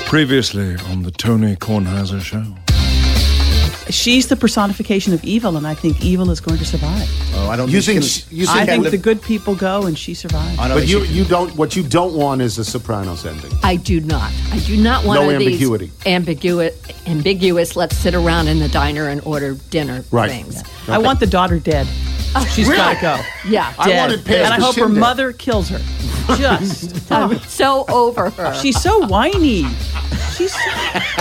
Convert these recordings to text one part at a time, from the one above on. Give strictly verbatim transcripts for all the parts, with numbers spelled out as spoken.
Previously on the Tony Kornheiser Show. She's the personification of evil, and I think evil is going to survive. Oh, I don't. You think, think? she, you I think live, the good people go, and she survives. I don't But think you, she- you don't. What you don't want is a Sopranos ending. I do not. I do not want No of ambiguity. these ambiguous, ambiguous, let's sit around in the diner and order dinner Right. things. I want the daughter dead. She's Really? got to go. Yeah. I Dead. wanted past and I the hope her shindig. mother kills her. Just. I'm so over her. She's so whiny. She's so...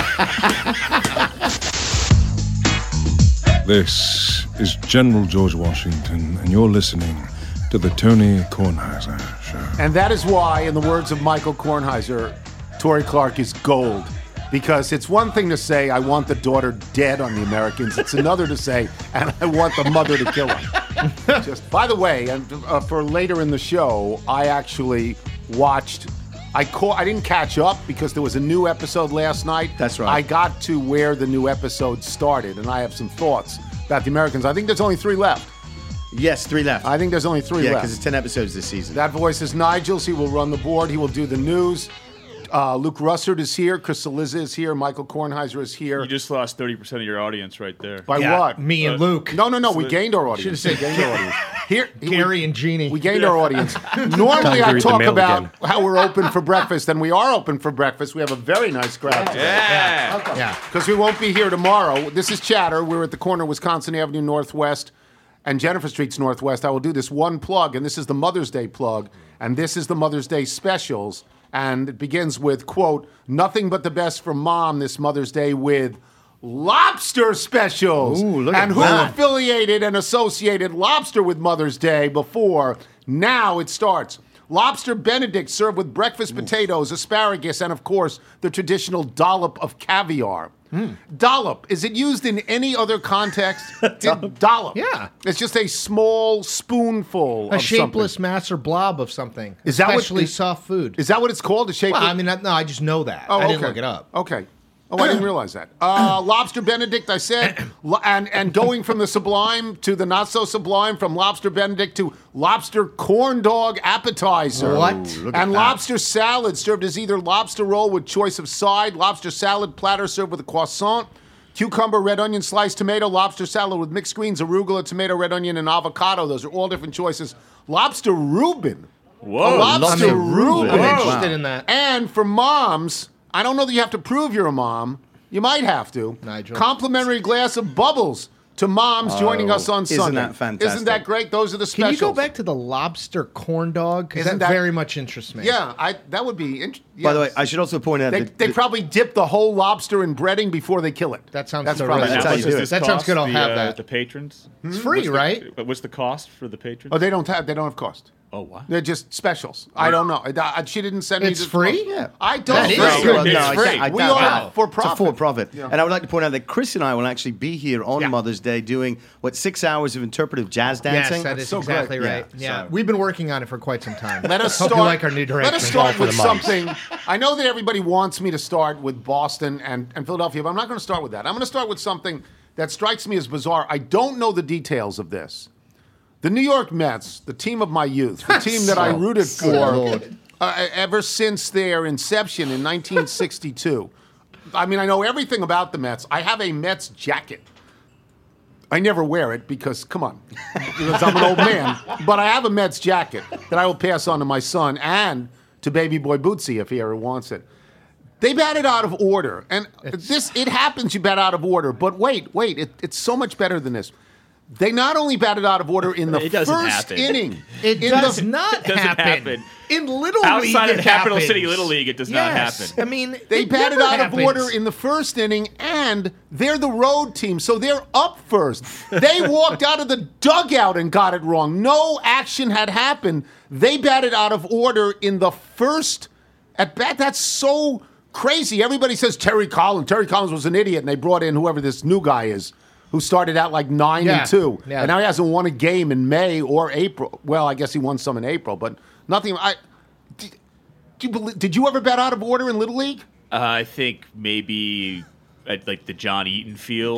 This is General George Washington, and you're listening to the Tony Kornheiser Show. And that is why, in the words of Michael Kornheiser, Tory Clark is gold. Because it's one thing to say, I want the daughter dead on the Americans. It's another to say, and I want the mother to kill her. Just, by the way, and uh, for later in the show, I actually watched. I caught, I didn't catch up because there was a new episode last night. That's right. I got to where the new episode started, and I have some thoughts about the Americans. I think there's only three left. Yes, three left. I think there's only three yeah, left. because it's ten episodes this season. That voice is Nigel's. He will run the board. He will do the news. Uh, Luke Russert is here. Chris Saliza is here. Michael Kornheiser is here. You just lost thirty percent of your audience right there. By Yeah, what? me and Uh, Luke. No, no, no. We gained our audience. Should've said We gained our audience. Here, Gary we, and Jeannie. We gained our audience. Normally, I talk about how we're open for breakfast, and we are open for breakfast. We have a very nice crowd today. Yeah. Yeah. Because we won't be here tomorrow. This is Chatter. We're at the corner of Wisconsin Avenue Northwest and Jennifer Street's Northwest. I will do this one plug, and this is the Mother's Day plug, and this is the Mother's Day specials. And it begins with, quote, nothing but the best from Mom this Mother's Day with lobster specials. Ooh, look and at who that. affiliated and associated lobster with Mother's Day before? Now it starts. Lobster Benedict served with breakfast potatoes, asparagus, and of course, the traditional dollop of caviar. Hmm. Dollop, is it used in any other context? It- dollop. Yeah. It's just a small spoonful A of shapeless something. mass or blob of something. Is that what- Especially is- soft food. Is that what it's called? A shapeless? well, I mean, I- no, I just know that. Oh, I didn't okay. look it up. Okay. Oh, I didn't realize that. Uh, Lobster Benedict, I said, Lo- and and going from the sublime to the not so sublime, from Lobster Benedict to Lobster Corn Dog Appetizer. What? Ooh, look at And that. lobster salad served as either lobster roll with choice of side, lobster salad platter served with a croissant, cucumber, red onion, sliced tomato, lobster salad with mixed greens, arugula, tomato, red onion, and avocado. Those are all different choices. Lobster Reuben. Whoa. A lobster lobster Reuben. Reuben. I'm Wow. interested in that. And for moms, I don't know that you have to prove you're a mom. You might have to. Nigel. Complimentary glass of bubbles to moms joining us on isn't Sunday. that fantastic? Isn't that great? Those are the Can specials. you go back to the lobster corn dog? Because that, Isn't that- very much interests me. Yeah, I that would be interesting. By the way, I should also point out they, that they that- probably dip the whole lobster in breading before they kill it. That sounds That's terrific. probably That's How how much you does do it. this That sounds cost good, I'll the, have uh, that. The patrons? It's free, What's the- right? But what's the cost for the patrons? Oh, they don't have. They don't have cost. Oh, wow. They're just specials. I don't know. I- I- she didn't send me. It's the- free? Yeah. I don't. That is think good so. news. I free. doubt- I We doubt are that. for It's a profit. for profit. Yeah. And I would like to point out that Chris and I will actually be here on Yeah. Mother's Day doing, what, six hours of interpretive jazz Yes, dancing? that is so exactly great. right. Yeah, Yeah, so- we've been working on it for quite some time. Let us Hope start. you like our new direction. Let us start All for with the mums. something. I know that everybody wants me to start with Boston and, and Philadelphia, but I'm not going to start with that. I'm going to start with something that strikes me as bizarre. I don't know the details of this. The New York Mets, the team of my youth, the team that I rooted for Lord. uh, ever since their inception in nineteen sixty-two. I mean, I know everything about the Mets. I have a Mets jacket. I never wear it because, come on, because I'm an old man. But I have a Mets jacket that I will pass on to my son and to baby boy Bootsy if he ever wants it. They batted out of order. And this, it happens you bat out of order. But wait, wait, it, it's so much better than this. They not only batted out of order in the It doesn't first happen. inning. It in does the, not doesn't happen. happen. In Little League, Outside it of Capital happens. City Little League, it does not Yes. happen. I mean, They it batted never out happens. of order in the first inning, and they're the road team, so they're up first. They walked out of the dugout and got it wrong. No action had happened. They batted out of order in the first at bat. That's so crazy. Everybody says Terry Collins. Terry Collins was an idiot, and they brought in whoever this new guy is, who started out like nine Yeah. and two, Yeah. and now he hasn't won a game in May or April. Well, I guess he won some in April, but nothing. I. Did, do you believe, did you ever bat out of order in Little League? Uh, I think maybe at like the John Eaton Field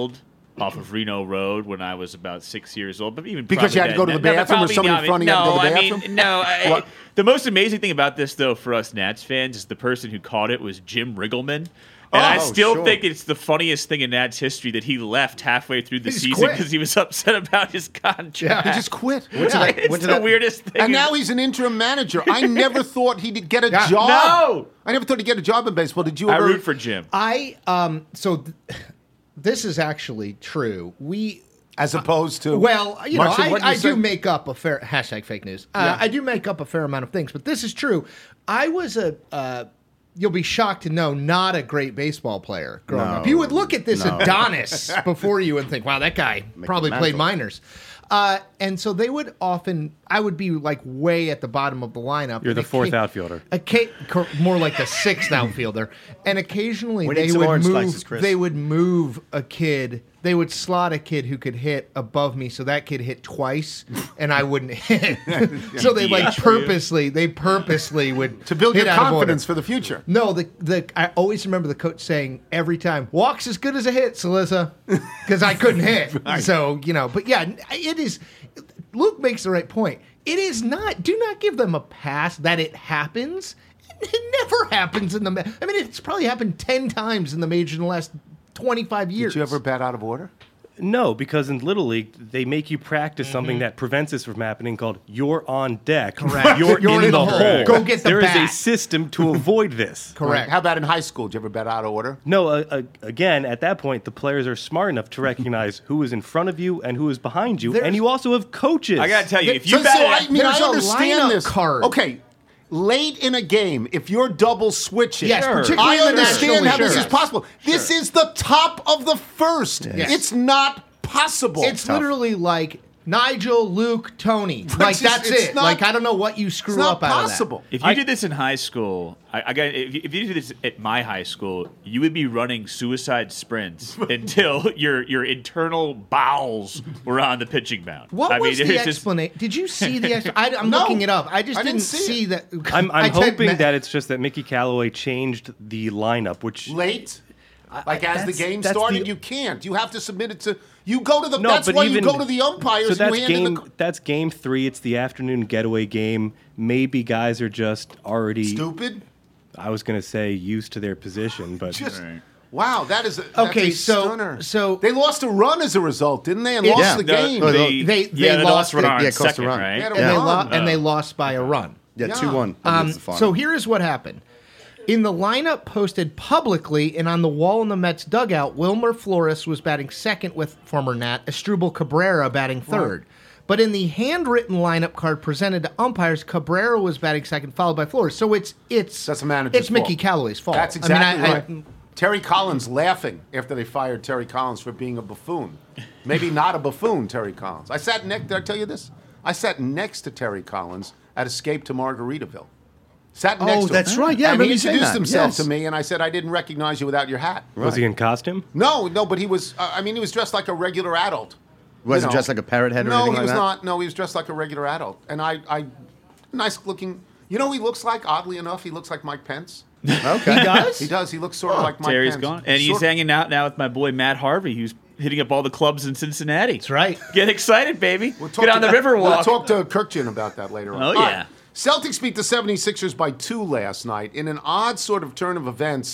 off of Reno Road when I was about six years old. But even Because you had to go to the probably then- bathroom or probably somebody in not. front of you had to no, go to the I mean, bathroom? no. I, What? the most amazing thing about this, though, for us Nats fans, is the person who caught it was Jim Riggleman. And I Oh, still sure. think it's the funniest thing in Nats history that he left halfway through the He just season quit. because he was upset about his contract. Yeah. He just quit. Went to that- It's went to the that- weirdest thing. And now he's an interim manager. I never thought he'd get a Yeah. job. No! I never thought he'd get a job in baseball. Did you I ever? root for Jim. I um so th- this is actually true. We As opposed to well, you know, much of I, what you I do said? make up a fair hashtag fake news. Uh, Yeah. I do make up a fair amount of things, but this is true. I was a. Uh, You'll be shocked to know, not a great baseball player growing No. up. You would look at this No. Adonis before you and think, wow, that guy probably Mantle. played minors. Uh, and so they would often, I would be like way at the bottom of the lineup. You're And the fourth occa- outfielder. Occa- cor- more like the sixth outfielder. And occasionally We need they some would orange move. slices, Chris. They would move a kid. They would slot a kid who could hit above me, so that kid hit twice, and I wouldn't hit. so they like Yeah, for you. purposely, they purposely would to build hit your out of order. confidence for the future. No, the the I always remember the coach saying every time, "Walks as good as a hit, Salissa," because I couldn't hit. So you know, but yeah, it is. Luke makes the right point. It is not. Do not give them a pass that it happens. It never happens in the. ma- I mean, it's probably happened ten times in the major in the last twenty-five years. Did you ever bat out of order? No, because in Little League, they make you practice something that prevents this from happening called you're on deck. Correct. You're, You're in, the hole. Go get the There is bat. a system to avoid this. Correct. How about in high school? Did you ever bat out of order? No, uh, uh, again, at that point, the players are smart enough to recognize who is in front of you and who is behind you, There's- and you also have coaches. I gotta tell you, if you so, bet so I mean, There's I a understand lineup this. card. Okay, late in a game, if you're double switching, Yes, Sure. particularly I in the understand National how this League. is possible. This is the top of the first. Yes. It's not possible. It's literally like Nigel, Luke, Tony. Like just- that's it's it. not- like I don't know what you screw it's not up out possible. of If you did this in high school, I, I got. If you, if you did this at my high school, you would be running suicide sprints until your your internal bowels were on the pitching mound. that. What I was mean, the it's just- explanation? Did you see the explanation? I'm No, looking it up. I just I didn't didn't, see see, it. that. I'm, I I'm typed hoping ma- that it's just that Mickey Callaway changed the lineup, which late. Like as the that's- game that's started, the- you can't. You have to submit it to. You go to the. No, that's but why even, you go to the umpires. So that's and you hand in game. the, That's game three. It's the afternoon getaway game. Maybe guys are just already. stupid. I was going to say used to their position, but Just Right. wow, that is a, that's Okay, a so- stunner. so- they lost a run as a result, didn't they? And Yeah. lost Yeah. the The- game. Oh, the- They- they yeah, the lost lost run it. on Yeah, cost a second, run. right? They had a and they, run. lo- and they lost by a run. Yeah, Yeah. two one. Um, so here's what happened. In the lineup posted publicly and on the wall in the Mets dugout, Wilmer Flores was batting second with former Nat Asdrubal Cabrera batting third. But in the handwritten lineup card presented to umpires, Cabrera was batting second, followed by Flores. So it's it's That's the manager's It's Mickey fault. Callaway's fault. That's I mean, exactly I- I- right. Terry Collins laughing after they fired Terry Collins for being a buffoon. Maybe not a buffoon, Terry Collins. I sat next. Did I tell you this? I sat next to Terry Collins at Escape to Margaritaville. Sat Oh, next to that's him. right. Yeah, I and remember he you saying introduced that. himself Yes. to me, and I said I didn't recognize you without your hat. was he in costume? No, no, but he was. Uh, I mean, he was dressed like a regular adult. Was You he know. dressed like a parrot head or No, anything he like was that? not. No, he was dressed like a regular adult. And I, I, nice looking. You know, who he looks like. Oddly enough, he looks like Mike Pence. Okay. He does? He does. He looks sort of like Mike Terry's Pence. gone, and he's Sort- hanging out now with my boy Matt Harvey, who's hitting up all the clubs in Cincinnati. That's right. Get excited, baby. We'll talk Get on to- the Riverwalk. We'll talk to Kirkjian about that later on. Oh, All yeah. right. Celtics beat the seventy-sixers by two last night in an odd sort of turn of events.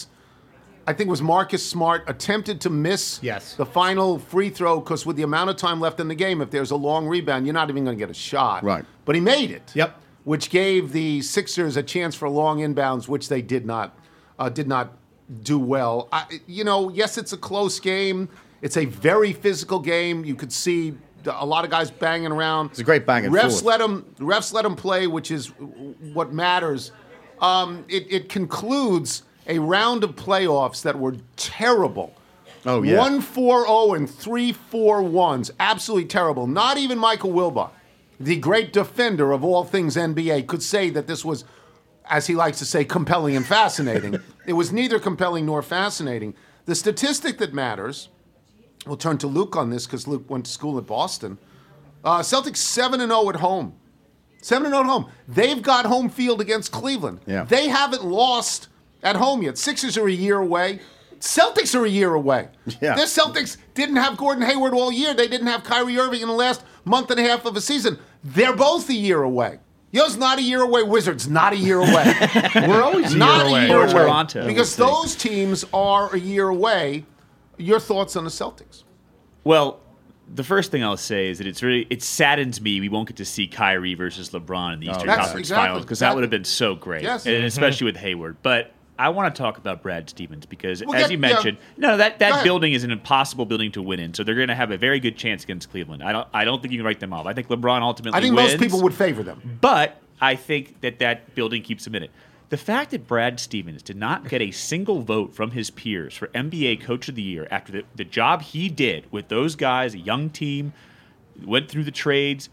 I think it was Marcus Smart attempted to miss Yes. the final free throw because with the amount of time left in the game, if there's a long rebound, you're not even going to get a shot. Right. But he made it. Yep. Which gave the Sixers a chance for long inbounds, which they did not uh, did not do well. I, you know, yes, it's a close game. It's a very physical game. You could see a lot of guys banging around. It's a great bang and refs forth. let them refs let them play, which is what matters. Um, it, it concludes a round of playoffs that were terrible. Oh, yeah. one four oh and three four ones. Absolutely terrible. Not even Michael Wilbon, the great defender of all things N B A, could say that this was, as he likes to say, compelling and fascinating. It was neither compelling nor fascinating. The statistic that matters, we'll turn to Luke on this because Luke went to school at Boston. Uh, Celtics seven and oh at home. seven and oh at home. They've got home field against Cleveland. Yeah. They haven't lost at home yet. Sixers are a year away. Celtics are a year away. Yeah. The Celtics didn't have Gordon Hayward all year. They didn't have Kyrie Irving in the last month and a half of a season. They're both a year away. Yo's not a year away. Wizards not a year away. We're always a not year away. a year Or away. Toronto. Because We'll see. those teams are a year away. Your thoughts on the Celtics? Well, the first thing I'll say is that it's really it saddens me we won't get to see Kyrie versus LeBron in the Eastern That's Conference exactly- Finals because that exactly. would have been so great, Yes. and especially with Hayward. But I want to talk about Brad Stevens because, We'll as get- you yeah. mentioned, no, that, Go that ahead. building is an impossible building to win in, so they're going to have a very good chance against Cleveland. I don't I don't think you can write them off. I think LeBron ultimately I think wins, most people would favor them. but I think that that building keeps them in it. The fact that Brad Stevens did not get a single vote from his peers for N B A Coach of the Year after the, the job he did with those guys, a young team, went through the trades,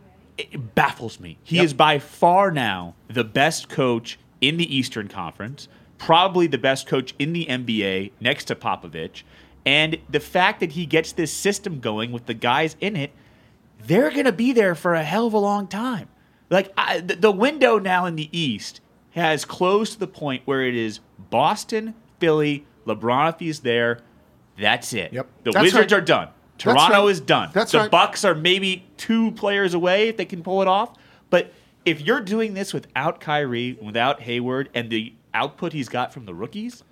it baffles me. He Yep. is by far now the best coach in the Eastern Conference, probably the best coach in the N B A next to Popovich. And the fact that he gets this system going with the guys in it, they're going to be there for a hell of a long time. Like I, the, the window now in the East has closed to the point where it is Boston, Philly, LeBron if he's there. That's it. Yep. The That's Wizards right. are done. Toronto right. is done. That's the right. Bucks are maybe two players away if they can pull it off. But if you're doing this without Kyrie, without Hayward, and the output he's got from the rookies,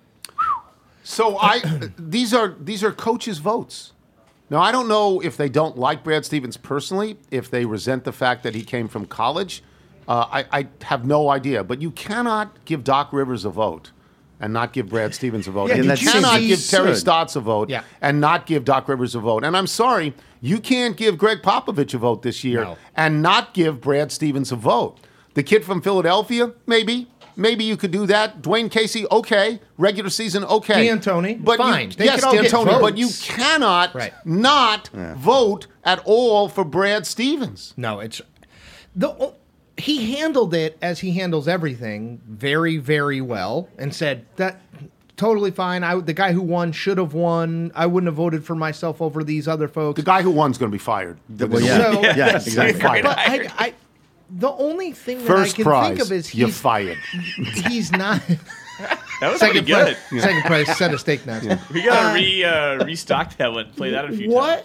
So I these are these are coaches' votes. Now I don't know if they don't like Brad Stevens personally, if they resent the fact that he came from college. Uh, I, I have no idea. But you cannot give Doc Rivers a vote and not give Brad Stevens a vote. Yeah, and that you cannot seems give Terry absurd. Stotts a vote Yeah. and not give Doc Rivers a vote. And I'm sorry, you can't give Greg Popovich a vote this year No. and not give Brad Stevens a vote. The kid from Philadelphia, maybe. Maybe you could do that. Dwayne Casey, okay. Regular season, okay. D'Antoni, but fine. You, They yes, could all get D'Antoni, but votes. you cannot Right. not vote at all for Brad Stevens. No, it's the he handled it as he handles everything very, very well, and said that totally fine. I the guy who won should have won. I wouldn't have voted for myself over these other folks. The guy who won's going to be fired. Well, yeah, So- yeah, exactly. Fired. But I, I, the only thing that First I can prize, think of is you're he's fired. he's not that was second pretty good. prize. Second prize, set of steak knives. We got to re uh, restock that one, play that a few What? times.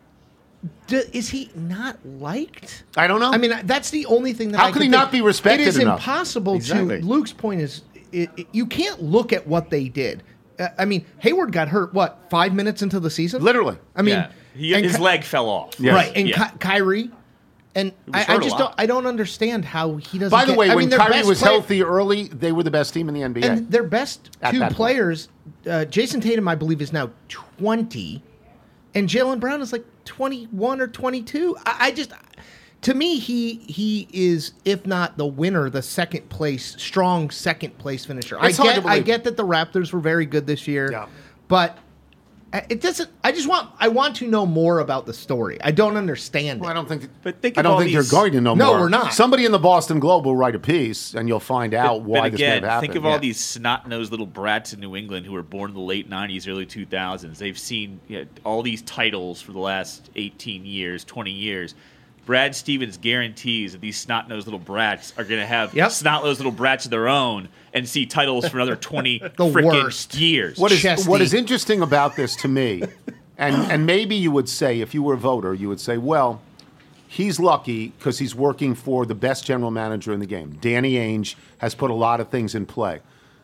Do, is he not liked? I don't know. I mean, that's the only thing that How I can can he think. not be respected It is enough? impossible Exactly. to. Luke's point is, it, it- you can't look at what they did. Uh, I mean, Hayward got hurt. What, five minutes into the season? Literally. I mean, Yeah. He, and his Ky- leg fell off. Yes. right? And Yeah. Ky- Kyrie, and I, was I hurt a just lot. don't. I don't understand how he doesn't. By the get- way, I when mean, their Kyrie best was player- healthy early, they were the best team in the N B A. and their best At two that point. players, uh, Jason Tatum, I believe, is now twenty, and Jalen Brown is like twenty-one or twenty-two. I, I just, to me, he he is, if not the winner, the second place, strong second place finisher. It's I hard get, to I believe. get that the Raptors were very good this year, Yeah. but it doesn't. I just want, I want to know more about the story. I don't understand Well, I it. don't think. But think I of don't all think these- you're going to know No, more. we're not. Somebody in the Boston Globe will write a piece, and you'll find out But, why but this may again, have happened. think of all Yeah. these snot-nosed little brats in New England who were born in the late nineties, early two thousands. They've seen you know, all these titles for the last eighteen years, twenty years. Brad Stevens guarantees that these snot-nosed little brats are going to have Yep. snot-nosed little brats of their own and see titles for another twenty The frickin' worst. years. What is Chesty. what is interesting about this to me, and and maybe you would say if you were a voter, you would say, well, he's lucky because he's working for the best general manager in the game. Danny Ainge has put a lot of things in play,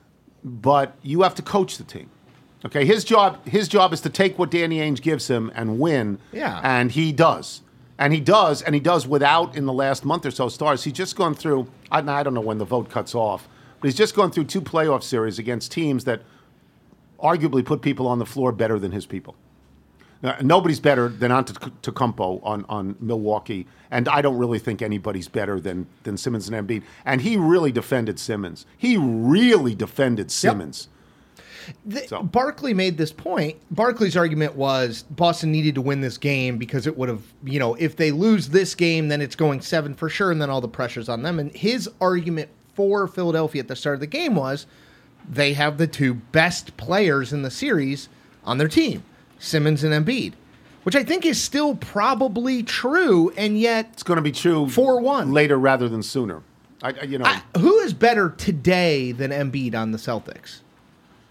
but you have to coach the team. Okay, his job his job is to take what Danny Ainge gives him and win. Yeah. and he does. And he does, and he does without, in the last month or so, stars. He's just gone through, I, I don't know when the vote cuts off, but he's just gone through two playoff series against teams that arguably put people on the floor better than his people. Now, nobody's better than Antetokounmpo on, on Milwaukee, and I don't really think anybody's better than, than Simmons and Embiid. And he really defended Simmons. He really defended Simmons. The- So- Barkley made this point. Barkley's argument was Boston needed to win this game because it would have, you know, if they lose this game, then it's going seven for sure, and then all the pressure's on them. And his argument for Philadelphia at the start of the game was they have the two best players in the series on their team, Simmons and Embiid, which I think is still probably true, and yet It's going to be true four one. later rather than sooner. I, I- you know, I- who is better today than Embiid on the Celtics?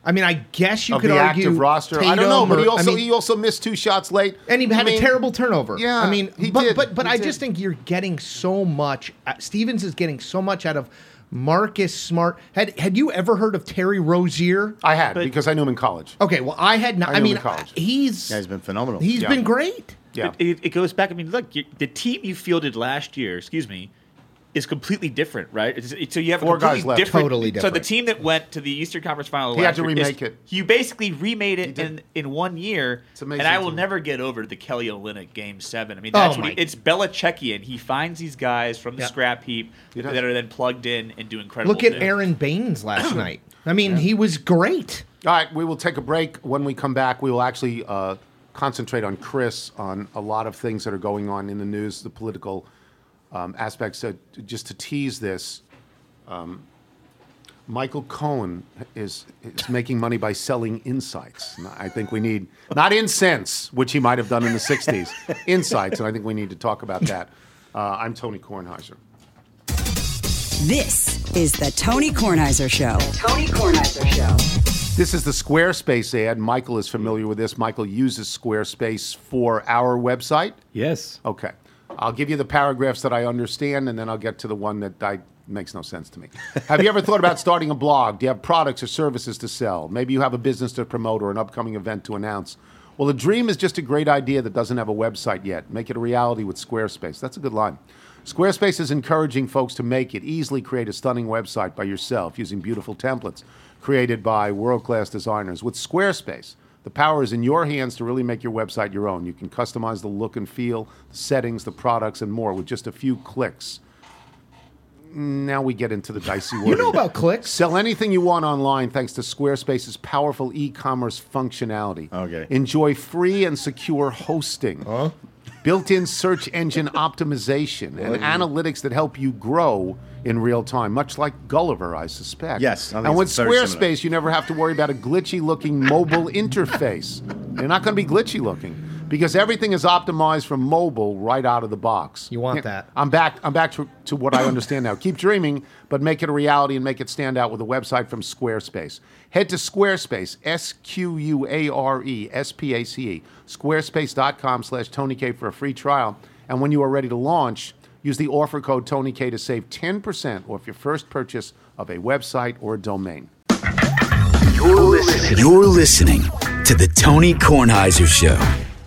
I mean, I guess you of could the argue active roster. I don't know, Tatum but he or- also I mean, he also missed two shots late, and he had I mean, a terrible turnover. Yeah, I mean, he but did. but but He I did. just think you're getting so much. Uh, Stevens is getting so much out of Marcus Smart. Had had you ever heard of Terry Rozier? I had But- because I knew him in college. Okay, well, I had not. I I, knew him mean, in college. he's Yeah, he's been phenomenal. he's Yeah. been great. Yeah, It, it, it goes back. I mean, look, you, the team you fielded last year, excuse me, is completely different, right? It's, it, so you have Four a completely guys left. different. Totally So the different. team that went to the Eastern Conference Final, He had last to year remake is- it. You basically remade it did. in in one year, It's amazing and I will team. never get over the Kelly Olynyk Game Seven. I mean, that's Oh what he, my- it's Belichickian. He finds these guys from the Yeah. scrap heap does. that are then plugged in and do incredible. Look at things. Aaron Baines last night. I mean, he was great. All right, we will take a break. When we come back, we will actually uh, concentrate on Chris, on a lot of things that are going on in the news, the political um, aspects. So just to tease this, um, Michael Cohen is, is making money by selling insights. And I think we need, not incense, which he might have done in the sixties, insights, and I think we need to talk about that. Uh, I'm Tony Kornheiser. This is the Tony Kornheiser Show. Tony Kornheiser Show. This is the Squarespace ad. Michael is familiar with this. Michael uses Squarespace for our website. Yes. Okay. I'll give you the paragraphs that I understand, and then I'll get to the one that I, makes no sense to me. Have you ever thought about starting a blog? Do you have products or services to sell? Maybe you have a business to promote or an upcoming event to announce. Well, a dream is just a great idea that doesn't have a website yet. Make it a reality with Squarespace. That's a good line. Squarespace is encouraging folks to make it. Easily create a stunning website by yourself using beautiful templates created by world-class designers. With Squarespace, the power is in your hands to really make your website your own. You can customize the look and feel, the settings, the products, and more with just a few clicks. Now we get into the dicey wording. You know about clicks. Sell anything you want online thanks to Squarespace's powerful e-commerce functionality. Okay. Enjoy free and secure hosting. Built-in search engine optimization and analytics that help you grow in real time, much like Gulliver, I suspect. Yes, I think and with it's very Squarespace, similar. you never have to worry about a glitchy-looking mobile interface. They're not going to be glitchy-looking because everything is optimized from mobile right out of the box. You want Yeah, that. I'm back. I'm back to, to what I understand now. Keep dreaming, but make it a reality and make it stand out with a website from Squarespace. Head to Squarespace, S Q U A R E S P A C E, squarespace.com slash Tony K for a free trial. And when you are ready to launch, use the offer code Tony K to save ten percent off your first purchase of a website or a domain. You're listening. You're listening to the Tony Kornheiser Show.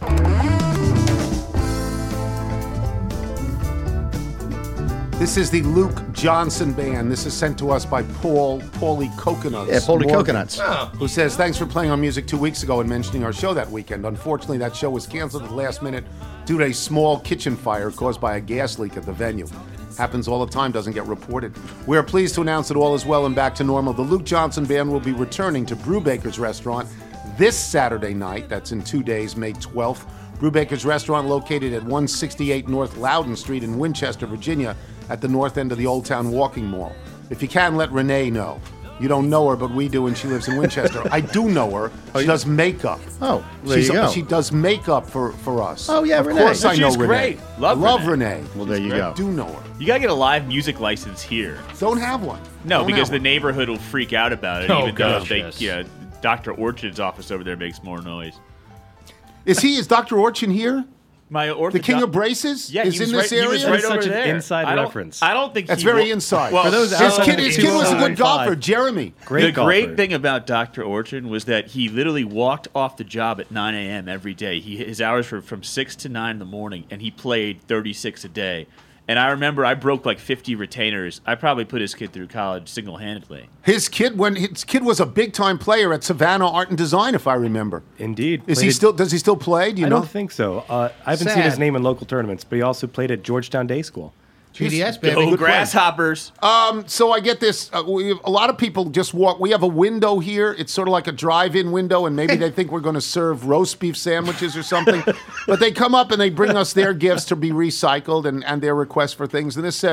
This is the Luke Johnson Band. This is sent to us by Paul, Paulie Coconuts. Yeah, Paulie Morgan, Coconuts. Who says, thanks for playing our music two weeks ago and mentioning our show that weekend. Unfortunately, that show was canceled at the last minute due to a small kitchen fire caused by a gas leak at the venue. Happens all the time, doesn't get reported. We are pleased to announce that all is well and back to normal. The Luke Johnson Band will be returning to Brewbaker's Restaurant this Saturday night. That's in two days, May twelfth. Brewbaker's Restaurant located at one sixty-eight North Loudon Street in Winchester, Virginia, at the north end of the Old Town Walking Mall. If you can, let Renee know. You don't know her, but we do, and she lives in Winchester. I do know her. She does makeup. Oh, there She's, you go. She does makeup for, for us. Oh, yeah, of Renee. course I know She's Renee. great. Love I love Renee. Renee. Well, there you I go. do know her. You gotta get a live music license here. Don't have one. No, Don't because have the one. neighborhood will freak out about it, Oh, even though gosh, they, yes. yeah, Doctor Orchard's office over there makes more noise. Is he? Is Doctor Orchin here? My ortho The king doc- of braces? Yeah, is he was in this right, area? He was right That's over such an there. inside I don't- reference. I don't think That's he very wa- inside. Well, For those His outside kid, of his the kid was a good two oh golfer, five. Jeremy. Great the golfer. great thing about Doctor Orchard was that he literally walked off the job at nine a.m. every day. He his hours were from six to nine in the morning, and he played thirty-six a day. And I remember I broke like fifty retainers. I probably put his kid through college single-handedly. His kid, when his kid was a big time player at Savannah Art and Design, if I remember. Indeed. Is he Played- still? Does he still play? Do you I know? don't think so. Uh, I haven't seen his Sad. name in local tournaments, but he also played at Georgetown Day School. G D S, baby. Go Good play. Grasshoppers! So I get this. Uh, we have, a lot of people just walk. We have a window here. It's sort of like a drive-in window, and maybe they think we're going to serve roast beef sandwiches or something. But they come up and they bring us their gifts to be recycled and, and their requests for things. And this says,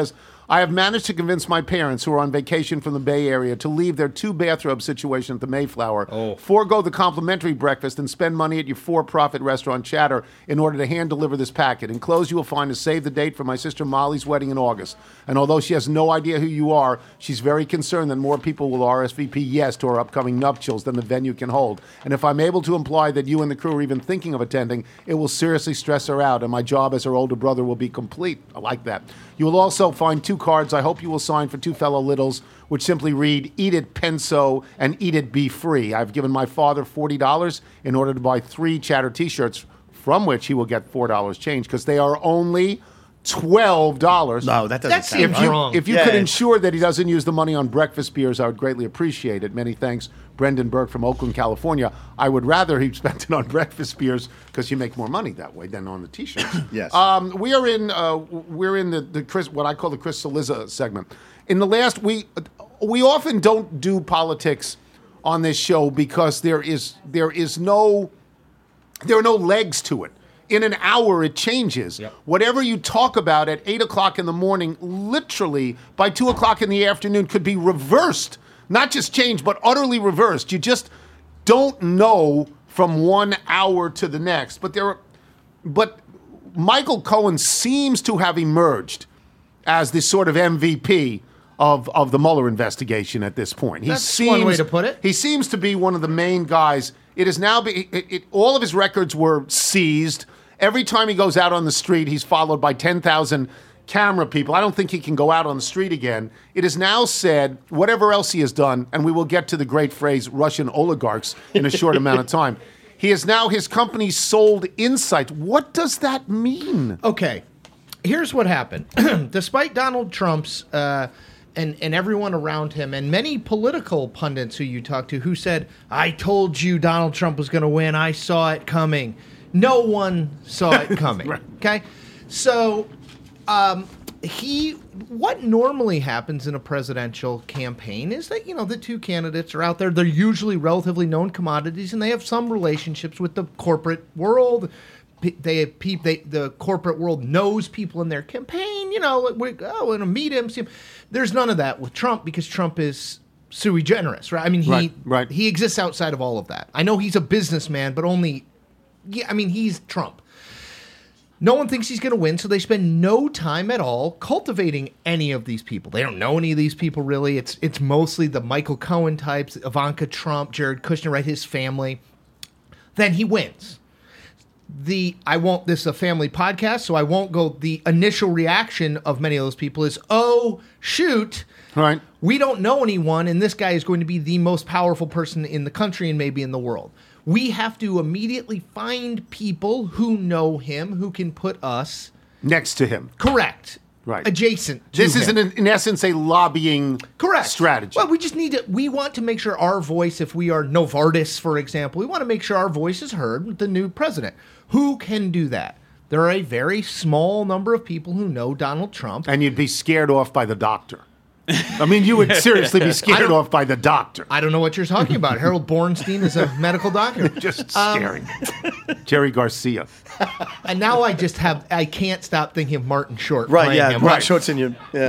I have managed to convince my parents, who are on vacation from the Bay Area, to leave their two-bathrobe situation at the Mayflower, Oh. forego the complimentary breakfast, and spend money at your for-profit restaurant Chatter in order to hand-deliver this packet. Enclosed, you will find a save-the-date for my sister Molly's wedding in August. And although she has no idea who you are, she's very concerned that more people will R S V P yes to our upcoming nuptials than the venue can hold. And if I'm able to imply that you and the crew are even thinking of attending, it will seriously stress her out, and my job as her older brother will be complete. I like that. You will also find two cards I hope you will sign for two fellow littles, which simply read, "Eat it, Penso," and "Eat it, be free." I've given my father forty dollars in order to buy three Chatter t-shirts, from which he will get four dollars change, because they are only twelve dollars. No, that doesn't That sound seems right. If you, wrong. if you Yeah. could ensure that he doesn't use the money on breakfast beers, I would greatly appreciate it. Many thanks, Brendan Burke from Oakland, California. I would rather he spent it on breakfast beers because you make more money that way than on the t-shirts. Yes. Um, we are in uh, we're in the, the Chris, what I call the Chris Cillizza segment. In the last we we often don't do politics on this show because there is there is no there are no legs to it. In an hour, it changes. Yep. Whatever you talk about at eight o'clock in the morning, literally by two o'clock in the afternoon, could be reversed. Not just changed, but utterly reversed. You just don't know from one hour to the next. But there, are, but Michael Cohen seems to have emerged as the sort of M V P of of the Mueller investigation at this point. He That's seems, one way to put it. He seems to be one of the main guys. It is now be, it, it, all of his records were seized. Every time he goes out on the street, he's followed by ten thousand camera people. I don't think he can go out on the street again. It is now said, whatever else he has done, and we will get to the great phrase Russian oligarchs in a short amount of time. He is now, his company sold Insight. What does that mean? Okay, here's what happened. Despite Donald Trump's uh, and and everyone around him, and many political pundits who you talk to, who said, "I told you Donald Trump was going to win. I saw it coming." No one saw it coming. Right. Okay, so um, he. What normally happens in a presidential campaign is that, you know, the two candidates are out there. They're usually relatively known commodities, and they have some relationships with the corporate world. P- They have peop they the corporate world knows people in their campaign. You know, like, we oh, want to meet him, see him. There's none of that with Trump because Trump is sui generis, right? I mean, he Right, right. he exists outside of all of that. I know he's a businessman, but only. Yeah, I mean, he's Trump. No one thinks he's going to win, so they spend no time at all cultivating any of these people. They don't know any of these people, really. It's it's mostly the Michael Cohen types, Ivanka Trump, Jared Kushner, right, his family. Then he wins. The I won't, this is a family podcast, so I won't go, the initial reaction of many of those people is, oh, shoot. Right. We don't know anyone, and this guy is going to be the most powerful person in the country and maybe in the world. We have to immediately find people who know him, who can put us Next to him. correct, Right. adjacent to This is, him. in, in essence, a lobbying Correct. strategy. Well, we just need to, we want to make sure our voice, if we are Novartis, for example, we want to make sure our voice is heard with the new president. Who can do that? There are a very small number of people who know Donald Trump. And you'd be scared off by the doctor. I mean, you would seriously be scared off by the doctor. I don't know what you're talking about. Harold Bornstein is a medical doctor. Just scary. Jerry Garcia. And now I just have, I can't stop thinking of Martin Short. Right, playing yeah, him. right. Shorts in your. Yeah.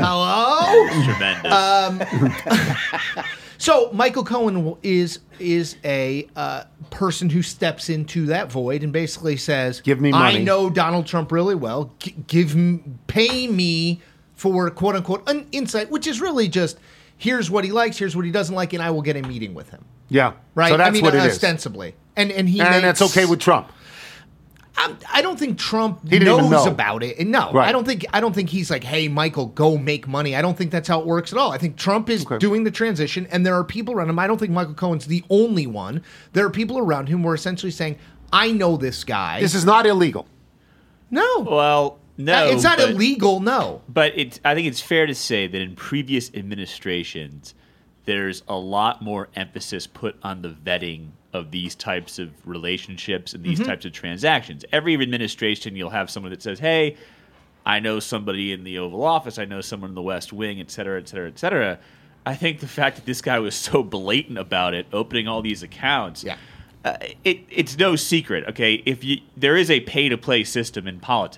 Hello? Tremendous. So Michael Cohen is is a uh, person who steps into that void and basically says, Give me I money." know Donald Trump really well. G- give m- pay me for quote unquote an insight, which is really just here's what he likes, here's what he doesn't like, and I will get a meeting with him. Yeah. Right? So that's I mean, what it is. ostensibly, and and he And makes, that's okay with Trump. I'm, I don't think Trump He didn't knows even know. about it. And no, Right. I don't think I don't think he's like, "Hey, Michael, go make money." I don't think that's how it works at all. I think Trump is Okay. doing the transition, and there are people around him. I don't think Michael Cohen's the only one. There are people around him who are essentially saying, "I know this guy." This is not illegal. no, Well, no. it's not but- illegal. No, But it's, I think it's fair to say that in previous administrations, there's a lot more emphasis put on the vetting of these types of relationships and these types of transactions. Every administration, you'll have someone that says, hey, I know somebody in the Oval Office, I know someone in the West Wing, et cetera, et cetera, et cetera. I think the fact that this guy was so blatant about it, opening all these accounts, Yeah. uh, it, it's no secret, okay? If you there is a pay-to-play system in politics.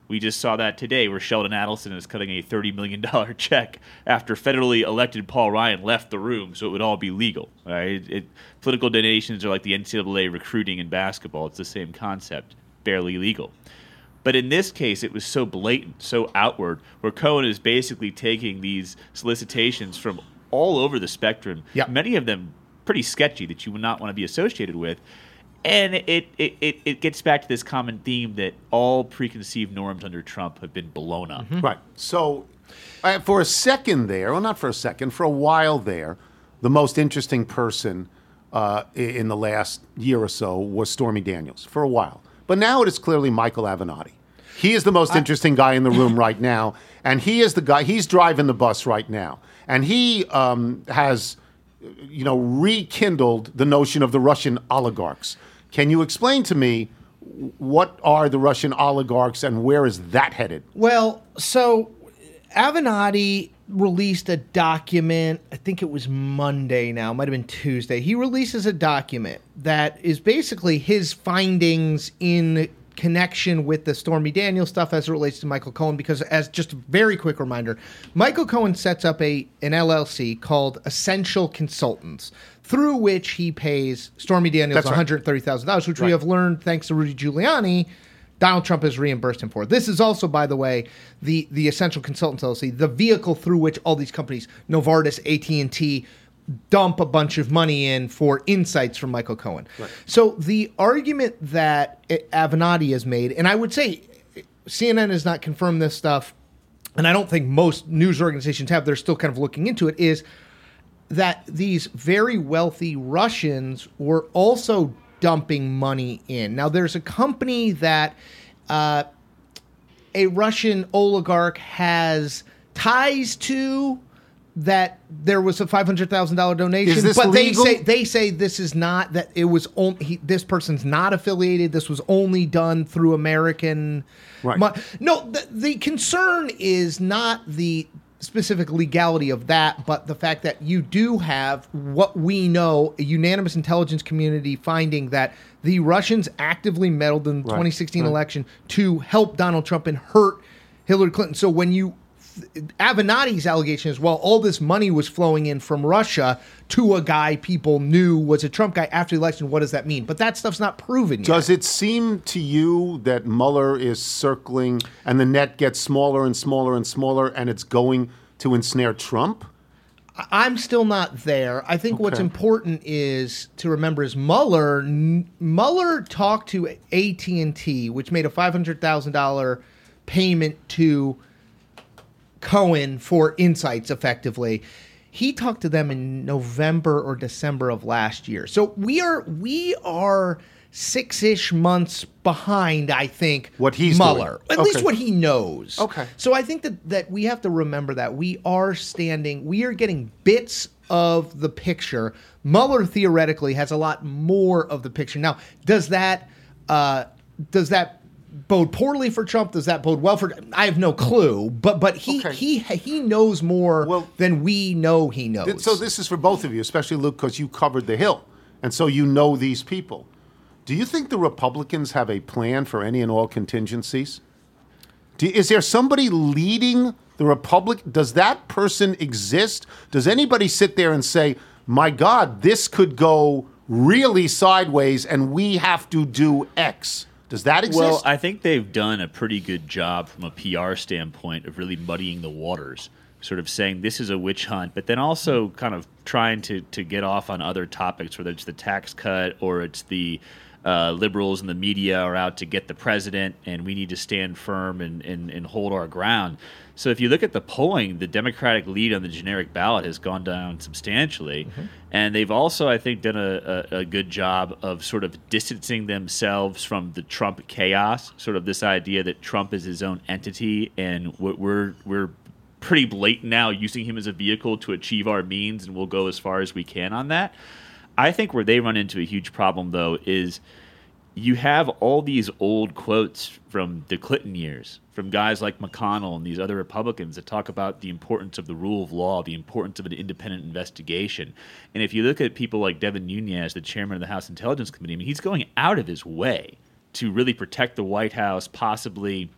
We just saw that today where Sheldon Adelson is cutting a thirty million dollars check after federally elected Paul Ryan left the room so it would all be legal. Right? It, it, political donations are like the N C double A recruiting in basketball. It's the same concept, barely legal. But in this case, it was so blatant, so outward, where Cohen is basically taking these solicitations from all over the spectrum, yep. many of them pretty sketchy that you would not want to be associated with. And it, it, it, it gets back to this common theme that all preconceived norms under Trump have been blown up. Mm-hmm. Right. So uh, for a second there, well, not for a second, for a while there, the most interesting person uh, in the last year or so was Stormy Daniels, for a while. But now it is clearly Michael Avenatti. He is the most I, interesting guy in the room right now, and he is the guy, he's driving the bus right now. And he um, has, you know, rekindled the notion of the Russian oligarchs. Can you explain to me what are the Russian oligarchs and where is that headed? Well, so Avenatti released a document, I think it was Monday now, it might have been Tuesday. He releases a document that is basically his findings in connection with the Stormy Daniels stuff as it relates to Michael Cohen, because as just a very quick reminder, Michael Cohen sets up a an L L C called Essential Consultants, through which he pays Stormy Daniels That's one hundred thirty thousand dollars, which right. we have learned, thanks to Rudy Giuliani, Donald Trump has reimbursed him for. This is also, by the way, the, the Essential Consultants L L C, the vehicle through which all these companies, Novartis, A T and T, dump a bunch of money in for insights from Michael Cohen. Right. So the argument that Avenatti has made, and I would say C N N has not confirmed this stuff, and I don't think most news organizations have, they're still kind of looking into it, is that these very wealthy Russians were also dumping money in. Now, there's a company that uh, a Russian oligarch has ties to, that there was a five hundred thousand dollars donation, is this but legal? they say they say this is not, that it was only, he, this person's not affiliated. This was only done through American. Right. Mo- no, the, the concern is not the specific legality of that, but the fact that you do have what we know, a unanimous intelligence community finding that the Russians actively meddled in the Right. twenty sixteen Right. election to help Donald Trump and hurt Hillary Clinton. So when you Avenatti's allegation is, well, all this money was flowing in from Russia to a guy people knew was a Trump guy after the election. What does that mean? But that stuff's not proven yet. Does it seem to you that Mueller is circling and the net gets smaller and smaller and smaller and it's going to ensnare Trump? I'm still not there. I think Okay. what's important is to remember is Mueller. Mueller talked to A T and T, which made a five hundred thousand dollars payment to Cohen for insights, effectively. He talked to them in November or December of last year. So we are we are six-ish months behind, I think, what he's Mueller. doing. At least Okay. what he knows. Okay. So I think that, that we have to remember that we are standing, we are getting bits of the picture. Mueller theoretically has a lot more of the picture. Now, does that uh, does that bode poorly for Trump? Does that bode well for? I have no clue. But but he Okay. he he knows more Well, than we know he knows. Th- So this is for both of you, especially Luke, because you covered the Hill, and so you know these people. Do you think the Republicans have a plan for any and all contingencies? Do, is there somebody leading the Republic? Does that person exist? Does anybody sit there and say, my God, this could go really sideways and we have to do X? Does that exist? Well, I think they've done a pretty good job from a P R standpoint of really muddying the waters, sort of saying this is a witch hunt, but then also kind of trying to, to get off on other topics, whether it's the tax cut or it's the uh, liberals and the media are out to get the president and we need to stand firm and, and, and hold our ground. So if you look at the polling, the Democratic lead on the generic ballot has gone down substantially. Mm-hmm. And they've also, I think, done a, a, a good job of sort of distancing themselves from the Trump chaos, sort of this idea that Trump is his own entity and we're we're pretty blatant now using him as a vehicle to achieve our means, and we'll go as far as we can on that. I think where they run into a huge problem, though, is you have all these old quotes from the Clinton years, from guys like McConnell and these other Republicans that talk about the importance of the rule of law, the importance of an independent investigation. And if you look at people like Devin Nunes, the chairman of the House Intelligence Committee, I mean, he's going out of his way to really protect the White House, possibly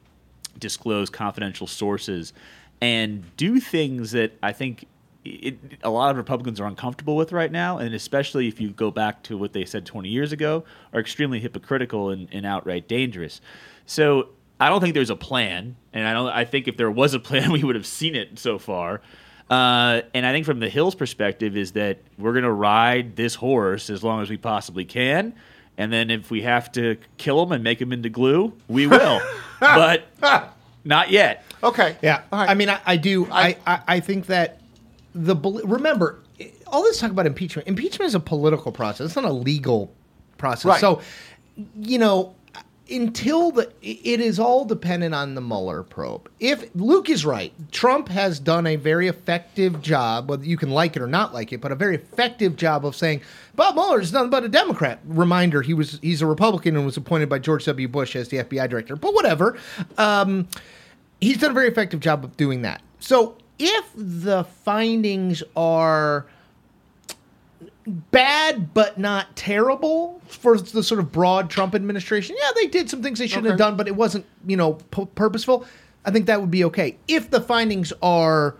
disclose confidential sources and do things that I think it, a lot of Republicans are uncomfortable with right now, and especially if you go back to what they said twenty years ago, are extremely hypocritical and, and outright dangerous. So I don't think there's a plan, and I don't. I think if there was a plan, we would have seen it so far. Uh, and I think from the Hill's perspective is that we're going to ride this horse as long as we possibly can, and then if we have to kill him and make him into glue, we will. But not yet. Okay. Yeah. right. I mean, I, I do. I, I, I think that the remember all this talk about impeachment. Impeachment is a political process. It's not a legal process. Right. So, you know, until the it is all dependent on the Mueller probe. If Luke is right, Trump has done a very effective job, whether you can like it or not like it, but a very effective job of saying Bob Mueller is nothing but a Democrat. Reminder: he was he's a Republican and was appointed by George W. Bush as the F B I director. But whatever, um, he's done a very effective job of doing that. So if the findings are bad but not terrible for the sort of broad Trump administration, yeah, they did some things they shouldn't Okay. have done, but it wasn't, you know, pu- purposeful. I think that would be okay. If the findings are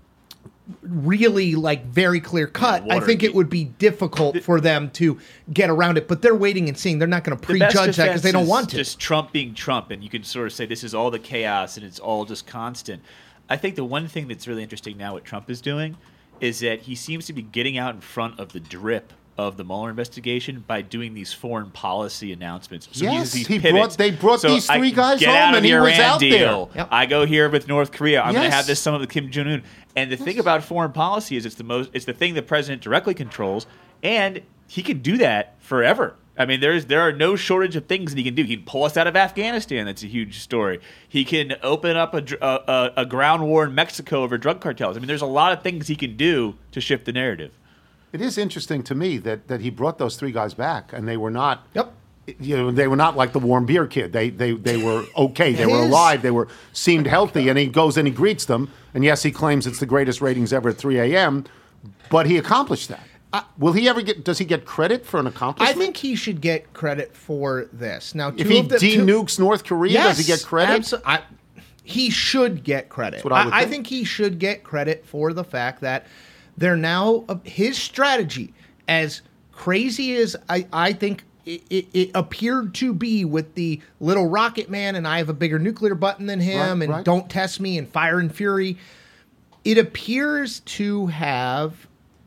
really like very clear cut, Yeah, I think it Watergate. would be difficult for them to get around it. But they're waiting and seeing. They're not going to The best prejudge that because they defense don't is want to. Just Trump being Trump, and you can sort of say this is all the chaos and it's all just constant. I think the one thing that's really interesting now what Trump is doing is that he seems to be getting out in front of the drip of the Mueller investigation by doing these foreign policy announcements. So Yes, uses these he pivots. brought- they brought So these I three guys get home out of and the he was Iran out there. deal. Yep. I go here with North Korea. I'm going Yes. to have this summit with Kim Jong Un. And the thing about foreign policy is it's the most it's the thing the president directly controls, and he can do that forever. I mean, there's there are no shortage of things that he can do. He can pull us out of Afghanistan. That's a huge story. He can open up a, dr- a, a, a ground war in Mexico over drug cartels. I mean, there's a lot of things he can do to shift the narrative. It is interesting to me that, that he brought those three guys back, and they were not. Yep. You know, they were not like the warm beer kid. They they they were okay. They were His- alive. They were seemed healthy. And he goes and he greets them. And yes, he claims it's the greatest ratings ever at three a.m. But he accomplished that. Will he ever get? Does he get credit for an I accomplishment? think he should get credit for this. Now, if two he of the, two- denukes North Korea, does he get credit? abso- I, he should get credit. That's what I would I think. think he should get credit for the fact that they're now uh, his strategy, as crazy as I, I think it, it, it appeared to be with the little rocket man and I have a bigger nuclear button than him Right, and right. don't test me and fire and fury. It appears to have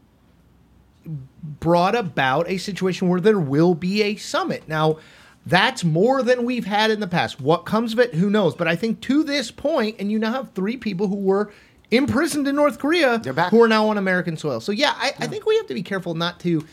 brought about a situation where there will be a summit. Now, that's more than we've had in the past. What comes of it, who knows? But I think to this point, and you now have three people who were imprisoned in North Korea They're back. who are now on American soil. So, yeah, I, I think we have to be careful not to.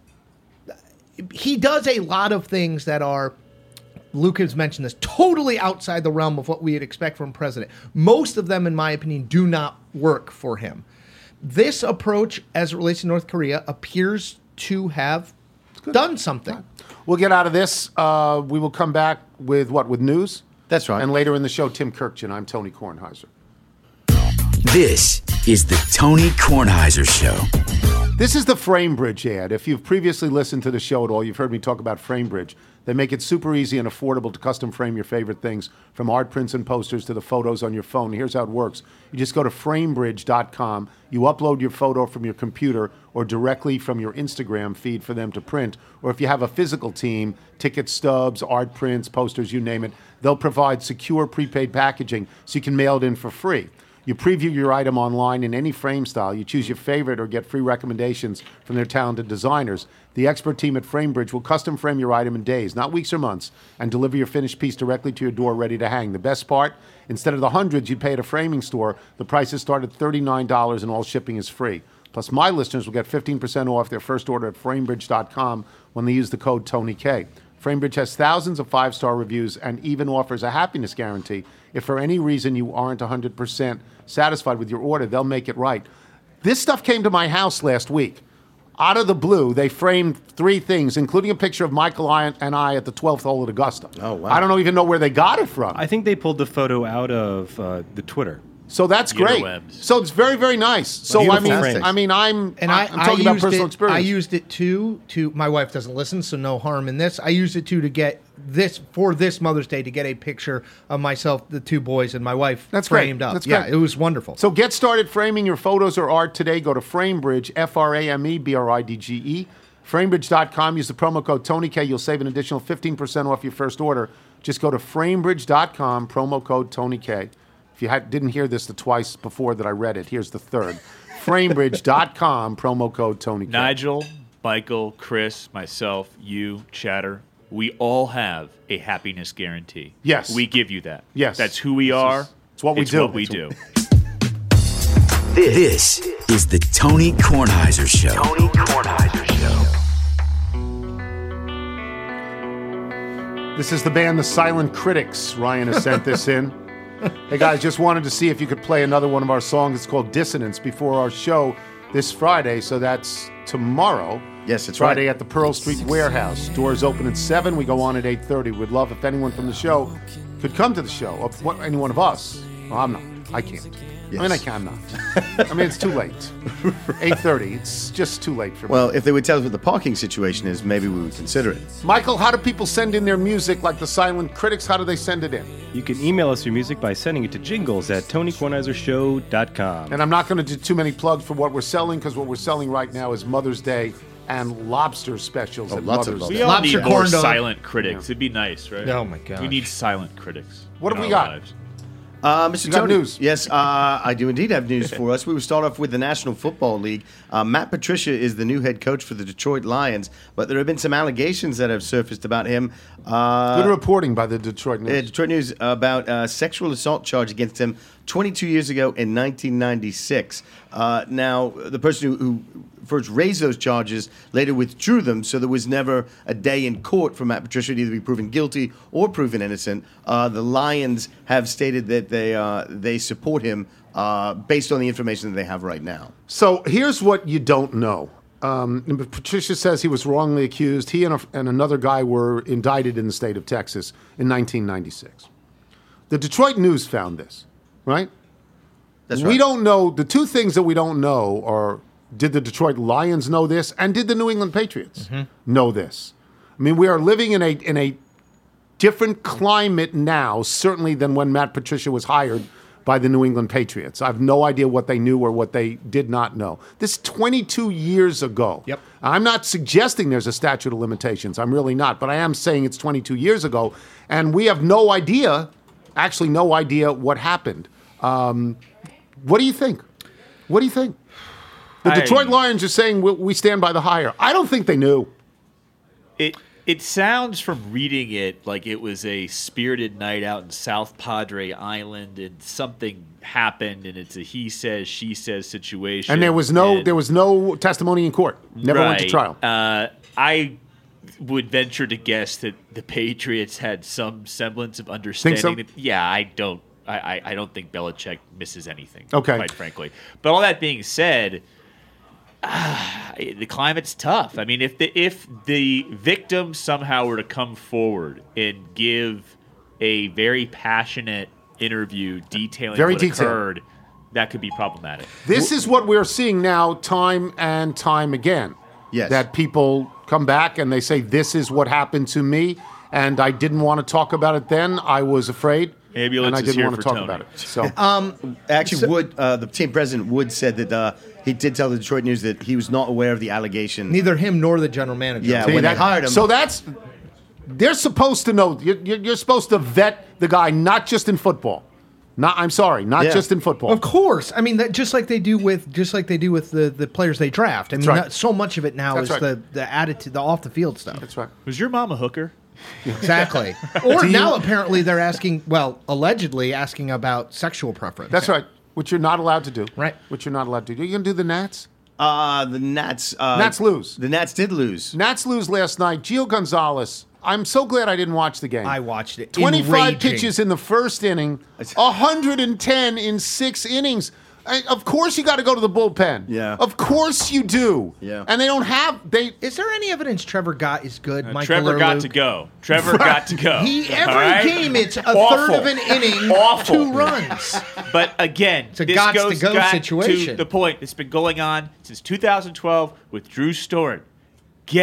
He does a lot of things that are. Luke has mentioned this, totally outside the realm of what we'd expect from a president. Most of them, in my opinion, do not work for him. This approach, as it relates to North Korea, appears to have done something. We'll get out of this. Uh, we will come back with what? With news? That's right. And later in the show, Tim Kirkchin. I'm Tony Kornheiser. This is the Tony Kornheiser Show. This is the FrameBridge ad. If you've previously listened to the show at all, you've heard me talk about FrameBridge. They make it super easy and affordable to custom frame your favorite things, from art prints and posters to the photos on your phone. Here's how it works. You just go to framebridge dot com. You upload your photo from your computer or directly from your Instagram feed for them to print. Or if you have a physical team, ticket stubs, art prints, posters, you name it, they'll provide secure prepaid packaging so you can mail it in for free. You preview your item online in any frame style. You choose your favorite or get free recommendations from their talented designers. The expert team at FrameBridge will custom frame your item in days, not weeks or months, and deliver your finished piece directly to your door ready to hang. The best part? Instead of the hundreds you'd pay at a framing store, the prices start at thirty-nine dollars and all shipping is free. Plus, my listeners will get fifteen percent off their first order at framebridge dot com when they use the code TonyK. FrameBridge has thousands of five-star reviews and even offers a happiness guarantee. If for any reason you aren't one hundred percent satisfied with your order, they'll make it right. This stuff came to my house last week. Out of the blue, they framed three things, including a picture of Michael and I at the twelfth hole at Augusta. Oh, wow. I don't know, even know where they got it from. I think they pulled the photo out of uh, the Twitter. So that's great. Interwebs. So it's very, very nice. So I Beautiful mean, frames. I mean, I'm And I, I'm talking I about used personal it, experience. I used it too to my wife doesn't listen, so no harm in this. I used it too to get this for this Mother's Day to get a picture of myself, the two boys, and my wife That's great. framed up. That's yeah, great. it was wonderful. So get started framing your photos or art today. Go to FrameBridge, F R A M E B R I D G E. Framebridge dot com. Use the promo code Tony K. You'll save an additional fifteen percent off your first order. Just go to Framebridge dot com, promo code Tony K. If you had, didn't hear this the twice before that I read it, here's the third. Framebridge dot com, promo code Tony K. Nigel, Michael, Chris, myself, you, Chatter, we all have a happiness guarantee. Yes. We give you that. Yes. That's who we are. is- it's what we It's do. what we It's do. This is the Tony Kornheiser Show. Tony Kornheiser Show. This is the band The Silent Critics. Ryan has sent this in. Hey, guys, just wanted to see if you could play another one of our songs. It's called Dissonance before our show this Friday. So that's tomorrow. Yes, it's Friday right. at the Pearl Street Warehouse. Doors open at seven. We go on at eight thirty. We'd love if anyone from the show could come to the show. Or what, any one of us. Well, I'm not. I can't. I mean, I can not. I mean, it's too late. eight thirty. It's just too late for me. Well, if they would tell us what the parking situation is, maybe we would consider it. Michael, how do people send in their music like the Silent Critics? How do they send it in? You can email us your music by sending it to jingles at tony kornheiser show dot com. And I'm not going to do too many plugs for what we're selling because what we're selling right now is Mother's Day and lobster specials Oh, at lots of Mother's lobster. We Day. all Lobster need more corn dog. silent critics. It'd be nice, right? Oh, my gosh. We need silent critics. What in have we our got? lives. Uh, Mister You got Tony, news. Yes, uh, I do indeed have news for us. We will start off with the National Football League. Uh, Matt Patricia is the new head coach for the Detroit Lions, but there have been some allegations that have surfaced about him. Uh, Good reporting by the Detroit News. Uh, Detroit News about uh, sexual assault charge against him twenty-two years ago in nineteen ninety-six. Uh, now, the person who, who first raised those charges later withdrew them, so there was never a day in court for Matt Patricia to either be proven guilty or proven innocent. Uh, the Lions have stated that they uh, they support him uh, based on the information that they have right now. So here's what you don't know. Um, Patricia says he was wrongly accused. He and, a, and another guy were indicted in the state of Texas in nineteen ninety-six. The Detroit News found this, right? That's We right. don't know. The two things that we don't know are, did the Detroit Lions know this, and did the New England Patriots know this? I mean, we are living in a in a different climate now, certainly than when Matt Patricia was hired by the New England Patriots. I have no idea what they knew or what they did not know. This is twenty-two years ago. Yep. I'm not suggesting there's a statute of limitations. I'm really not. But I am saying it's twenty-two years ago. And we have no idea, actually no idea what happened. Um, what do you think? What do you think? The I- Detroit Lions are saying we, we stand by the hire. I don't think they knew. It it sounds from reading it like it was a spirited night out in South Padre Island and something happened and it's a he says she says situation. And there was no and- there was no testimony in court. Never went to Right. trial. Uh, I would venture to guess that the Patriots had some semblance of understanding. so? That, yeah, I don't. I, I, I don't think Belichick misses anything. Okay. Quite frankly. But all that being said, ah, the climate's tough. I mean, if the if the victim somehow were to come forward and give a very passionate interview detailing Very what detailed. occurred, that could be problematic. This is what we're seeing now time and time again. Yes. That people come back and they say, this is what happened to me, and I didn't want to talk about it then. I was afraid, Ambulance and I is didn't here want to for talk Tony. about it. So, Um, Actually, Wood, uh, the team president, Wood, said that uh, he did tell the Detroit News that he was not aware of the allegation. Neither him nor the general manager. Yeah, See, when they that- hired him. So that's, they're supposed to know, you're, you're you're supposed to vet the guy, not just in football. Not, I'm sorry, not Yeah. just in football. Of course, I mean that just like they do with just like they do with the, the players they draft. I mean, right. not- so much of it now That's is right. the the attitude, the off the field stuff. That's right. Was your mom a hooker? Exactly. Or now apparently they're asking, well, allegedly asking about sexual preference. That's right. Which you're not allowed to do. Right. Which you're not allowed to do. You going to do the Nats? Uh, the Nats. Uh, Nats lose. The Nats did lose. Nats lose last night. Gio Gonzalez. I'm so glad I didn't watch the game. I watched it. twenty-five Enraging. pitches in the first inning, one hundred ten in six innings. I, of course you got to go to the bullpen. Yeah. Of course you do. Yeah. And they don't have they Is there any evidence Trevor Gott is good? Uh, Michael Trevor or got Luke? to go. Trevor got to go. He every All right? game it's a Awful. third of an inning, Awful. two runs. But again, a this gots to goes go back situation. to the point that's been going on since two thousand twelve with Drew Storen. Get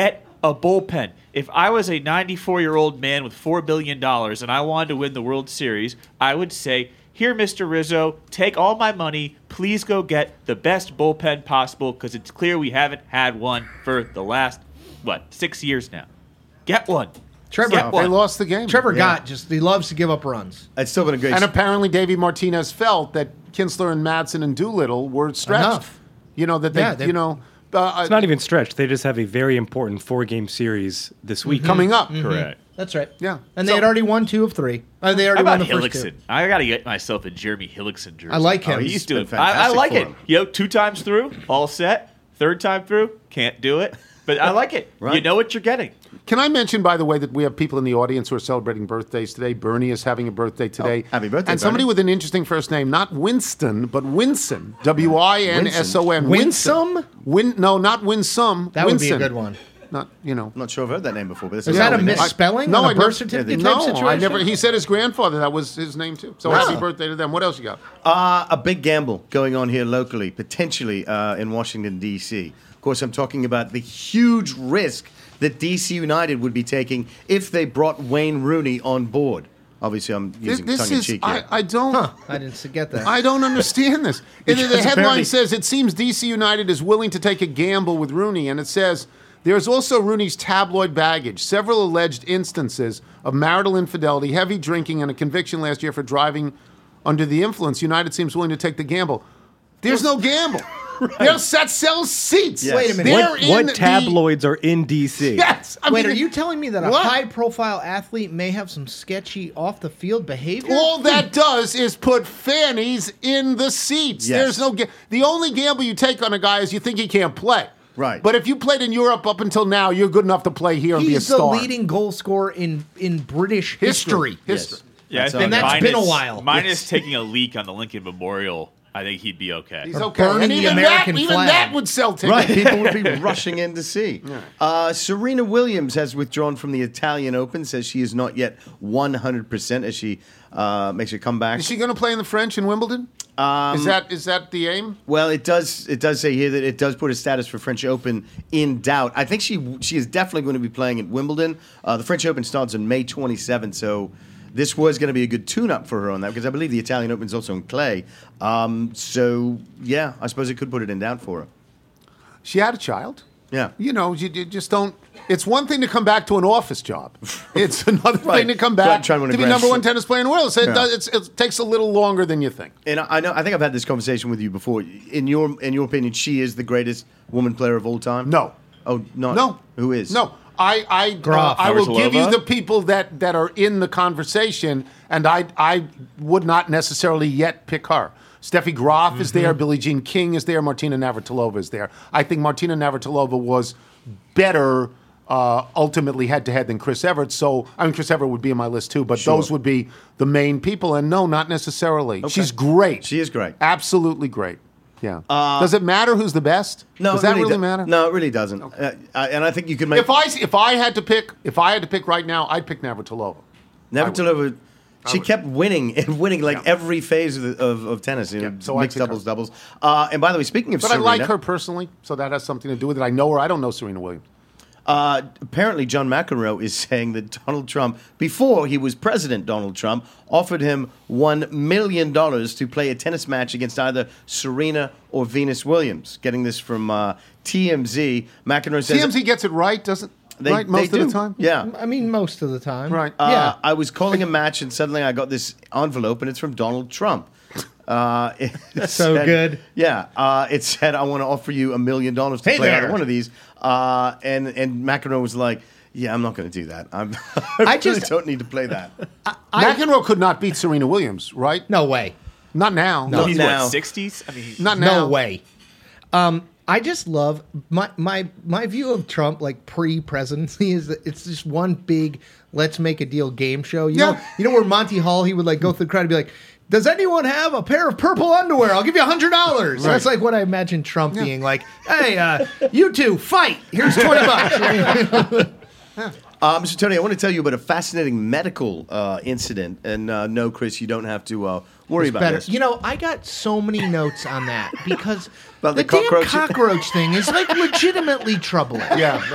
a bullpen. If I was a ninety-four-year-old man with four billion dollars and I wanted to win the World Series, I would say, here, Mister Rizzo, take all my money. Please go get the best bullpen possible because it's clear we haven't had one for the last, what, six years now. Get one. Trevor, Get one. They lost the game. Trevor Yeah. Gott just he loves to give up runs. It's still been a great. And apparently, Davey Martinez felt that Kinsler and Madsen and Doolittle were stretched. Enough. You know that they, Yeah, they- you know, uh, It's not even stretched. They just have a very important four-game series this week. coming up. Correct. That's right. Yeah. And they So- had already won two of three. Uh, they How already won about the first two. Hillickson? I got to get myself a Jeremy Hillickson jersey. I like him. Oh, he's, He's doing been I, I fantastic like for it. him. You know, two times through, all set. Third time through, can't do it. But I like it. Right. You know what you're getting. Can I mention, by the way, that we have people in the audience who are celebrating birthdays today? Bernie is having a birthday today. Oh, happy birthday, And somebody Bernie. with an interesting first name, not Winston, but Winson. W I N S O N. Winsome? Win, no, not Winsome. That would be a Winson. good one. Not, you know. I'm not sure I've heard that name before, but this Is is that a lovely name. misspelling No, on a I birth never- certificate Yeah, type no, situation? I never. He said his grandfather, that was his name too. So happy birthday to them. What else you got? Uh, a big gamble going on here locally, potentially uh, in Washington, D C. Of course, I'm talking about the huge risk that D C United would be taking if they brought Wayne Rooney on board. Obviously, I'm This, using this is. tongue-in-cheek I, here. I don't. Huh. I didn't get that. I don't understand this. And the Because headline apparently- says it seems D C United is willing to take a gamble with Rooney, and it says there is also Rooney's tabloid baggage, several alleged instances of marital infidelity, heavy drinking, and a conviction last year for driving under the influence. United seems willing to take the gamble. There's no gamble. There's that sells seats. Yes. Wait a minute. They're What, in what the- tabloids are in D C? Yes. I Wait, mean, are you telling me that a What? high-profile athlete may have some sketchy off-the-field behavior? All that does is put fannies in the seats. Yes. There's no ga- the only gamble you take on a guy is you think he can't play. Right. But if you played in Europe up until now, you're good enough to play here and be a He's the star. leading goal scorer in, in British history. History. Yeah, That's I think and that's minus, been a while. Minus taking a leak on the Lincoln Memorial, I think he'd be okay. He's Or okay. burning And the even American that, even flag. that would sell tickets. Right, people would be rushing in to see. Uh, Serena Williams has withdrawn from the Italian Open, says she is not yet one hundred percent as she uh, makes her comeback. Is she going to play in the French in Wimbledon? Um, is that is that the aim? Well, it does. It does say here that it does put a status for French Open in doubt. I think she she is definitely going to be playing at Wimbledon. Uh, the French Open starts on May twenty-seventh, so this was going to be a good tune-up for her on that because I believe the Italian Open is also in clay. Um, so yeah, I suppose it could put it in doubt for her. She had a child. Yeah. You know, you, you just don't. It's one thing to come back to an office job. It's another Right. thing to come Try- back try to win a to be Grand number one Slam. tennis player in the world. So it, Yeah. does, it's, it takes a little longer than you think. And I I know. I think I've had this conversation with you before. In your in your opinion, she is the greatest woman player of all time. No. Oh, not No. Who is? No. I I, uh, Graf. I will give you Navratilova? the people that, that are in the conversation, and I I would not necessarily yet pick her. Steffi Graf is there, Billie Jean King is there, Martina Navratilova is there. I think Martina Navratilova was better uh, ultimately head to head than Chris Evert. So I mean, Chris Evert would be in my list too, but Sure. those would be the main people. And no, not necessarily. She's great. She is great. Absolutely great. Yeah. Does it matter who's the best? No, Does it that really, do- matter? No, it really doesn't. Uh, I, and I think you could make If I if I had to pick if I had to pick right now, I'd pick Navratilova. Navratilova. She would. kept winning and winning like Yeah. every phase of, the, of, of tennis. You know, Yeah, so I'd mixed pick her. doubles, doubles. Uh, and by the way, speaking of But Serena, I like her personally, so that has something to do with it. I know her. I don't know Serena Williams. Uh, apparently, John McEnroe is saying that Donald Trump, before he was President Donald Trump, offered him one million dollars to play a tennis match against either Serena or Venus Williams. Getting this from uh, T M Z. McEnroe says T M Z gets it right, doesn't they, right most they of do. the time? Yeah. I mean, most of the time. Right. Uh, Yeah. I was calling a match, and suddenly I got this envelope, and it's from Donald Trump. Uh, it So said- good. Yeah. Uh, it said, I want to offer you a million dollars to Hey play there. either one of these. Uh, and, and McEnroe was like, yeah, I'm not going to do that. I'm, I, I really just- don't need to play that. McEnroe could not beat Serena Williams, right? No way. Not now. No. He's now. what, sixties? I mean, Not now. No way. Um, I just love my my my view of Trump like pre-presidency is that it's just one big let's make a deal game show. You know, Yeah. you know where Monty Hall he would like go through the crowd and be like, "Does anyone have a pair of purple underwear? I'll give you a hundred dollars." Right. That's like what I imagine Trump being like. Hey, uh, you two fight. Here's twenty bucks. Uh, Mister Tony, I want to tell you about a fascinating medical uh, incident. And uh, no, Chris, you don't have to uh, worry about Better. this. You know, I got so many notes on that because About the, the damn cockroach? cockroach thing is like legitimately troubling. Yeah, it is.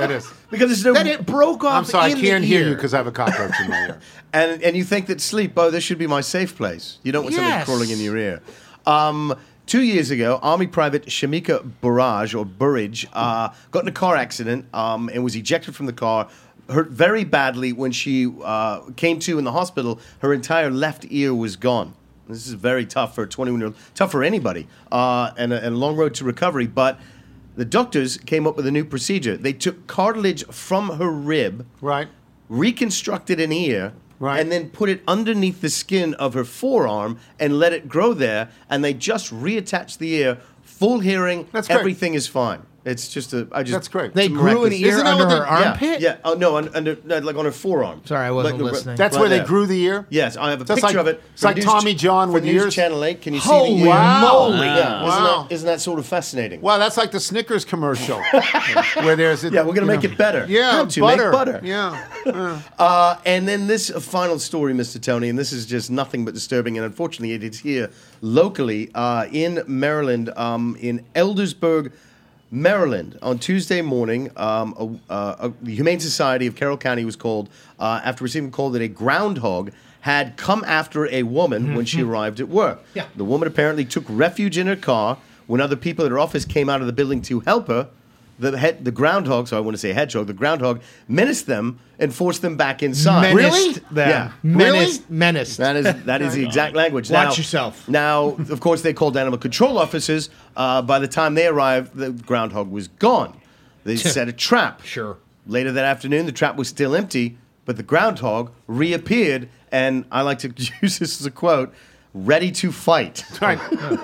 Because there's no. That it broke off. I'm sorry, I in can't the hear ear. you because I have a cockroach in my ear. And and you think that sleep, oh, this should be my safe place. You don't want something Yes. crawling in your ear. Um, two years ago, Army Private Shamika Burrage, or Burridge, uh, got in a car accident um, and was ejected from the car, hurt very badly. When she uh, came to in the hospital, her entire left ear was gone. This is very tough for a twenty-one-year-old, tough for anybody, uh, and, a, and a long road to recovery. But the doctors came up with a new procedure. They took cartilage from her rib, Right. reconstructed an ear, Right. and then put it underneath the skin of her forearm and let it grow there, and they just reattached the ear, full hearing, That's great. everything is fine. It's just a, I just. That's great. They it's grew an miraculous. ear Isn't that under what her they- Yeah, armpit. yeah. Oh no, un- under no, like on her forearm. Sorry, I wasn't Like, listening. That's right where they there. grew the ear? Yes, I have a That's picture like- of it. it's like For Tommy John for with News ears. Channel eight. Can you see Holy the ear? moly! Yeah, Wow. isn't, that, isn't that sort of fascinating? Wow, that's like the Snickers commercial. where there's a, Yeah, we're gonna you make know- it better. Yeah, How to butter. make butter. Yeah. yeah. Uh, and then this final story, Mister Tony, and this is just nothing but disturbing, and unfortunately it is here locally uh, in Maryland, um, in Eldersburg, Maryland. On Tuesday morning, um, a, uh, a, the Humane Society of Carroll County was called uh, after receiving a call that a groundhog had come after a woman when she arrived at work. Yeah. The woman apparently took refuge in her car. When other people at her office came out of the building to help her, the head, the groundhog, so I want to say hedgehog, the groundhog menaced them and forced them back inside. Menaced them. Yeah. Menaced. Menaced. That is that is the exact language. Watch now, yourself. Now, of course, they called animal control officers. Uh, by the time they arrived, the groundhog was gone. They set a trap. Sure. Later that afternoon, the trap was still empty, but the groundhog reappeared, and I like to use this as a quote: "Ready to fight." Right.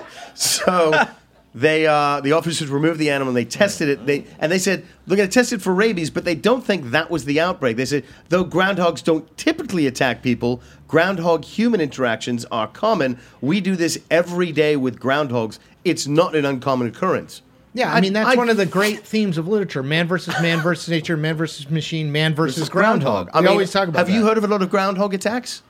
So they uh, the officers removed the animal and they tested it. They and they said they're going to test it for rabies, but they don't think that was the outbreak. They said though groundhogs don't typically attack people, groundhog human interactions are common. We do this every day with groundhogs. It's not an uncommon occurrence. Yeah, I mean that's I- one of the great themes of literature: man versus man versus nature, man versus machine, man versus, Versus groundhog. I we mean, always talk about Have that. you heard of a lot of groundhog attacks?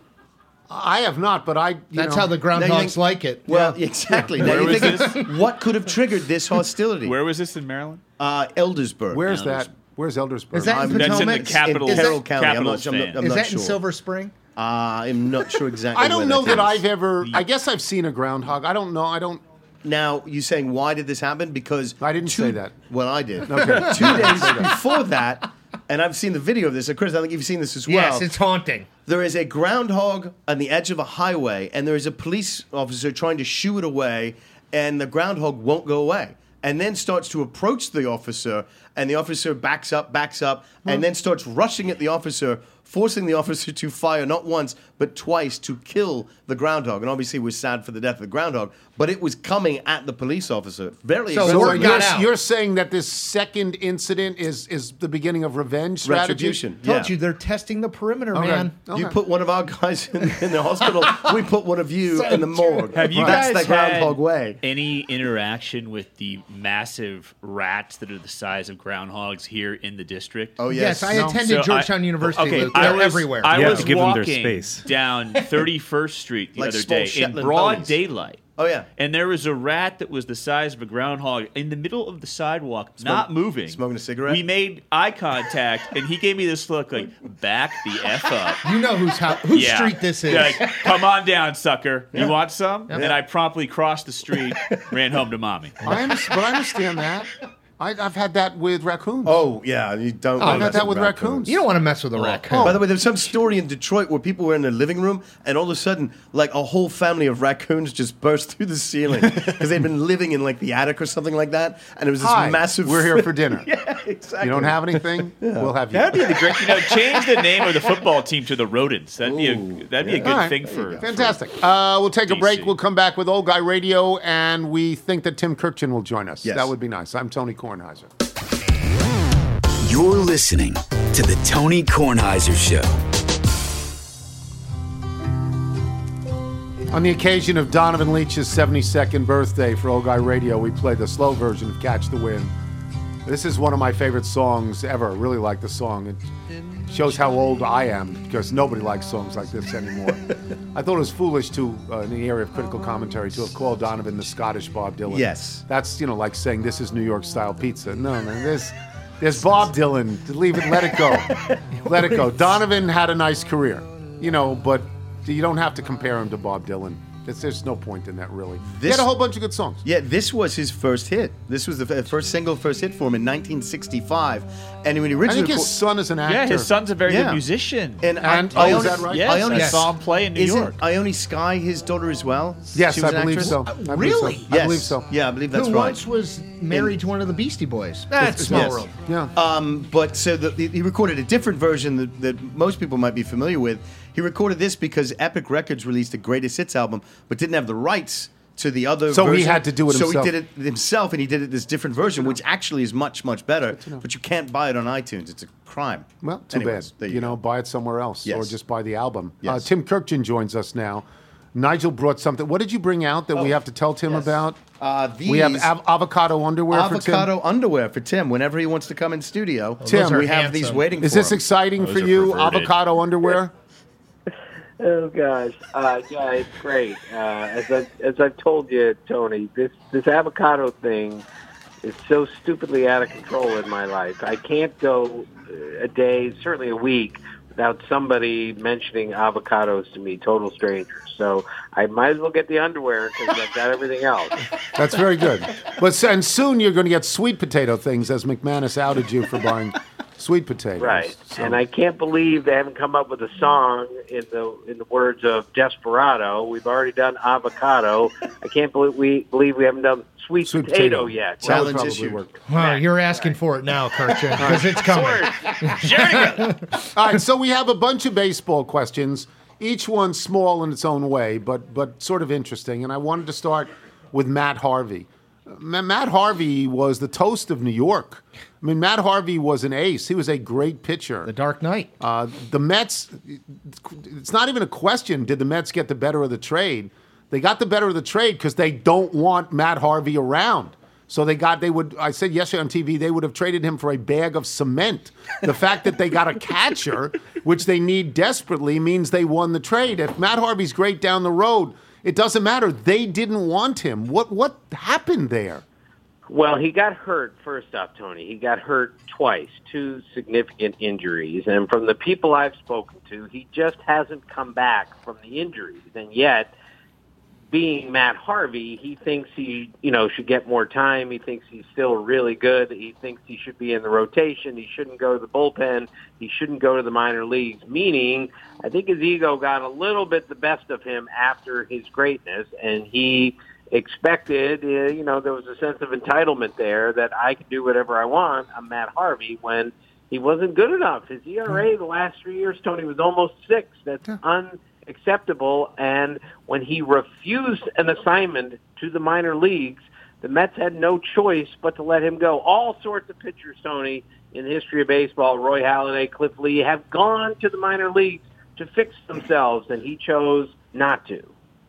I have not, but I. You That's know, how the Now you groundhogs think- like it. Well, exactly. Now Where you was think of what could have triggered this hostility? Where was this in Maryland? Uh, Eldersburg. Where's that? Where's Eldersburg? Is that in I'm- That's in the Potomac? capital. in Is that- Carroll County. I'm Capitals not, I'm not, fan. I'm Is not that sure. in Silver Spring? Uh, I'm not sure exactly. I don't where know that is. I've ever. I guess I've seen a groundhog. I don't know. I don't. Now, you saying why did this happen? Because I didn't two- say that. Well, I did. Okay. Two days before that, and I've seen the video of this. And Chris, I think you've seen this as well. Yes, it's haunting. There is a groundhog on the edge of a highway, and there is a police officer trying to shoo it away, and the groundhog won't go away. And then starts to approach the officer, and the officer backs up, backs up, and then starts rushing at the officer, forcing the officer to fire not once, but twice to kill the groundhog. And obviously, we're sad for the death of the groundhog, but it was coming at the police officer. Very So aggressive. word you're, got out. you're saying that this second incident is is the beginning of revenge strategy? Retribution. Told Yeah. you they're testing the perimeter, Okay. man. Okay. You put one of our guys in, in the hospital, we put one of you in the morgue. Have you That's guys the groundhog had way. any interaction with the massive rats that are the size of groundhogs here in the district? Oh, Yes, yes. I No. attended So Georgetown I- University. Okay, Luke. I They're was, everywhere. I You have was to give them their walking space. down thirty-first Street the Like other small day in Shetland broad ponies. daylight. Oh, yeah. And there was a rat that was the size of a groundhog in the middle of the sidewalk, not moving. smoking a cigarette? We made eye contact, and he gave me this look like, back the F up. you know whose house, whose Yeah. street this is. Like, come on down, sucker. You want some? Yeah. And I promptly crossed the street, ran home to mommy. I understand, but I understand that. I, I've had that with raccoons. Oh, yeah. You don't. I've wanna had mess that with raccoons. You don't want to mess with a raccoon. By the way, there's some story in Detroit where people were in their living room, and all of a sudden, like a whole family of raccoons just burst through the ceiling because they'd been living in like the attic or something like that, and it was this Hi, massive. we're here for dinner. Yeah, exactly. You don't have anything? We'll have you. That'd be the great, you know, change the name of the football team to the Rodents. That'd be a Ooh, that'd be a yeah. good All right. thing for Fantastic. Uh, we'll take a D C. break. We'll come back with Old Guy Radio, and we think that Tim Kirchin will join us. Yes. That would be nice. I'm Tony Kornheiser. You're listening to the Tony Kornheiser Show. On the occasion of Donovan Leach's seventy-second birthday for Old Guy Radio, we play the slow version of Catch the Wind. This is one of my favorite songs ever. I really like the song. It shows how old I am because nobody likes songs like this anymore. I thought it was foolish to, uh, in the area of critical commentary, to have called Donovan the Scottish Bob Dylan. Yes. That's, you know, like saying this is New York style pizza. No, man, this There's Bob Dylan. Leave it. Let it go. Let it go. Donovan had a nice career, you know, but you don't have to compare him to Bob Dylan. It's, there's no point in that, really. He This- had a whole bunch of good songs. Yeah, this was his first hit. This was the f- first single, first hit for him in nineteen sixty-five. And when he I originally think his reco- son is an actor. Yeah, his son's a very Yeah. good musician. and, And- I, oh, is Ione- that right? Yes, Ione- I saw him play in New Isn't York. Ione Sky his daughter as well? Yes, She was I an believe actress? so. I believe Really? so. Yes. I believe so. Yeah, I believe that's Who right. once was married to one of the Beastie Boys. That's Small Yes. World. Yeah. Um, but so the, the, he recorded a different version that, that most people might be familiar with. He recorded this because Epic Records released a greatest hits album, but didn't have the rights to the other So he version. had to do it so himself. he did it himself, and he did it this different version, which actually is much, much better. But you can't buy it on iTunes. It's a crime. Well, too Anyways, bad. there You, you, know, go. buy it somewhere else or Yes. just buy the album. Uh, Yes. Tim Kirkjian joins us now. Nigel brought something. What did you bring out that we Oh, have to tell Tim yes. about? Uh, we have these- av- avocado underwear for Tim. Avocado underwear for Tim whenever he wants to come in studio. Tim, we have these waiting Is for this him. exciting Those for are you, perverted. avocado underwear? Oh gosh, uh, yeah, it's great. Uh, as I as I've told you, Tony, this this avocado thing is so stupidly out of control in my life. I can't go a day, certainly a week, without somebody mentioning avocados to me, total strangers. So I might as well get the underwear because I've got everything else. That's very good. But s- and soon you're going to get sweet potato things, as McManus outed you for buying sweet potatoes. Right, So- and I can't believe they haven't come up with a song in the in the words of Desperado. We've already done avocado. I can't believe we believe we haven't done sweet, Sweet potato, potato. yet. That would Challenge probably issue. work. Well, you're asking for it now, Kirkjian, because it's coming. All right, so we have a bunch of baseball questions, each one small in its own way, but but sort of interesting. And I wanted to start with Matt Harvey. Ma- Matt Harvey was the toast of New York. I mean, Matt Harvey was an ace. He was a great pitcher. The Dark Knight. Uh, the Mets, it's not even a question, did the Mets get the better of the trade? They got the better of the trade because they don't want Matt Harvey around. So they got, they would, I said yesterday on T V, they would have traded him for a bag of cement. The fact that they got a catcher, which they need desperately, means they won the trade. If Matt Harvey's great down the road, it doesn't matter. They didn't want him. What what happened there? Well, he got hurt, first off, Tony. He got hurt twice, two significant injuries. And from the people I've spoken to, he just hasn't come back from the injuries. And yet, being Matt Harvey, he thinks he, you know, should get more time. He thinks he's still really good. He thinks he should be in the rotation. He shouldn't go to the bullpen. He shouldn't go to the minor leagues. Meaning, I think his ego got a little bit the best of him after his greatness, and he expected, uh, you know, there was a sense of entitlement there that I could do whatever I want. I'm Matt Harvey when he wasn't good enough. His E R A the last three years, Tony, was almost six. That's unacceptable. And when he refused an assignment to the minor leagues, the Mets had no choice but to let him go. All sorts of pitchers, Tony, in the history of baseball, Roy Halladay, Cliff Lee, have gone to the minor leagues to fix themselves, and he chose not to.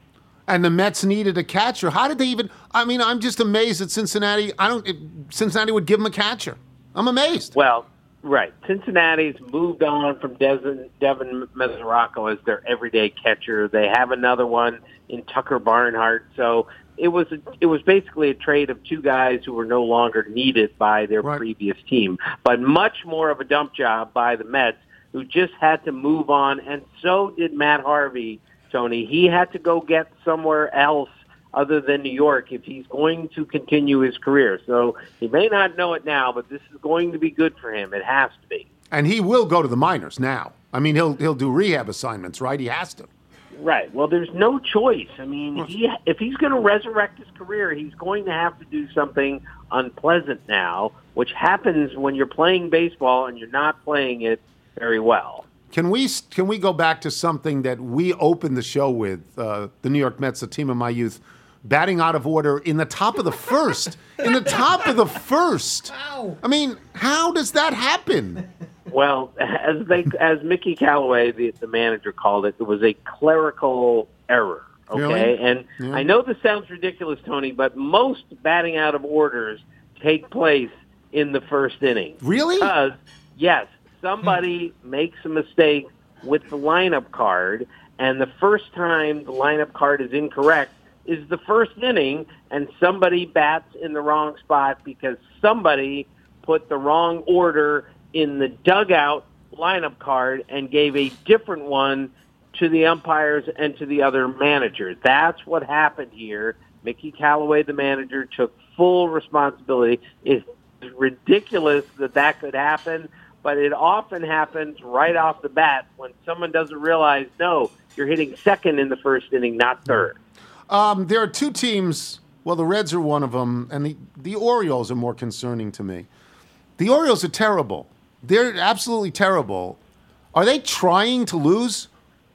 And the Mets needed a catcher. How did they even? I mean, I'm just amazed that Cincinnati. I don't. It, Cincinnati would give him a catcher. I'm amazed. Well, right. Cincinnati's moved on from Devin, Devin Mesoraco as their everyday catcher. They have another one in Tucker Barnhart. So it was a, it was basically a trade of two guys who were no longer needed by their Right. previous team, but much more of a dump job by the Mets, who just had to move on, and so did Matt Harvey. Tony, he had to go get somewhere else other than New York if he's going to continue his career. So he may not know it now, but this is going to be good for him. It has to be. And he will go to the minors now. I mean, he'll he'll do rehab assignments, right? He has to. Right. Well, there's no choice. I mean, he, if he's going to resurrect his career, he's going to have to do something unpleasant now, which happens when you're playing baseball and you're not playing it very well. Can we can we go back to something that we opened the show with? Uh, the New York Mets, the team of my youth, batting out of order in the top of the first. in the top of the first. I mean, how does that happen? Well, as they, as Mickey Callaway, the, the manager, called it, it was a clerical error. Okay, Really? and Yeah. I know this sounds ridiculous, Tony, but most batting out of orders take place in the first inning. Really? Because yes, somebody makes a mistake with the lineup card, and the first time the lineup card is incorrect is the first inning, and somebody bats in the wrong spot because somebody put the wrong order in the dugout lineup card and gave a different one to the umpires and to the other managers. That's what happened here. Mickey Callaway, the manager, took full responsibility. It's ridiculous that that could happen, but it often happens right off the bat when someone doesn't realize, no, you're hitting second in the first inning, not third. Um, there are two teams. Well, the Reds are one of them, and the, the Orioles are more concerning to me. The Orioles are terrible. They're absolutely terrible. Are they trying to lose?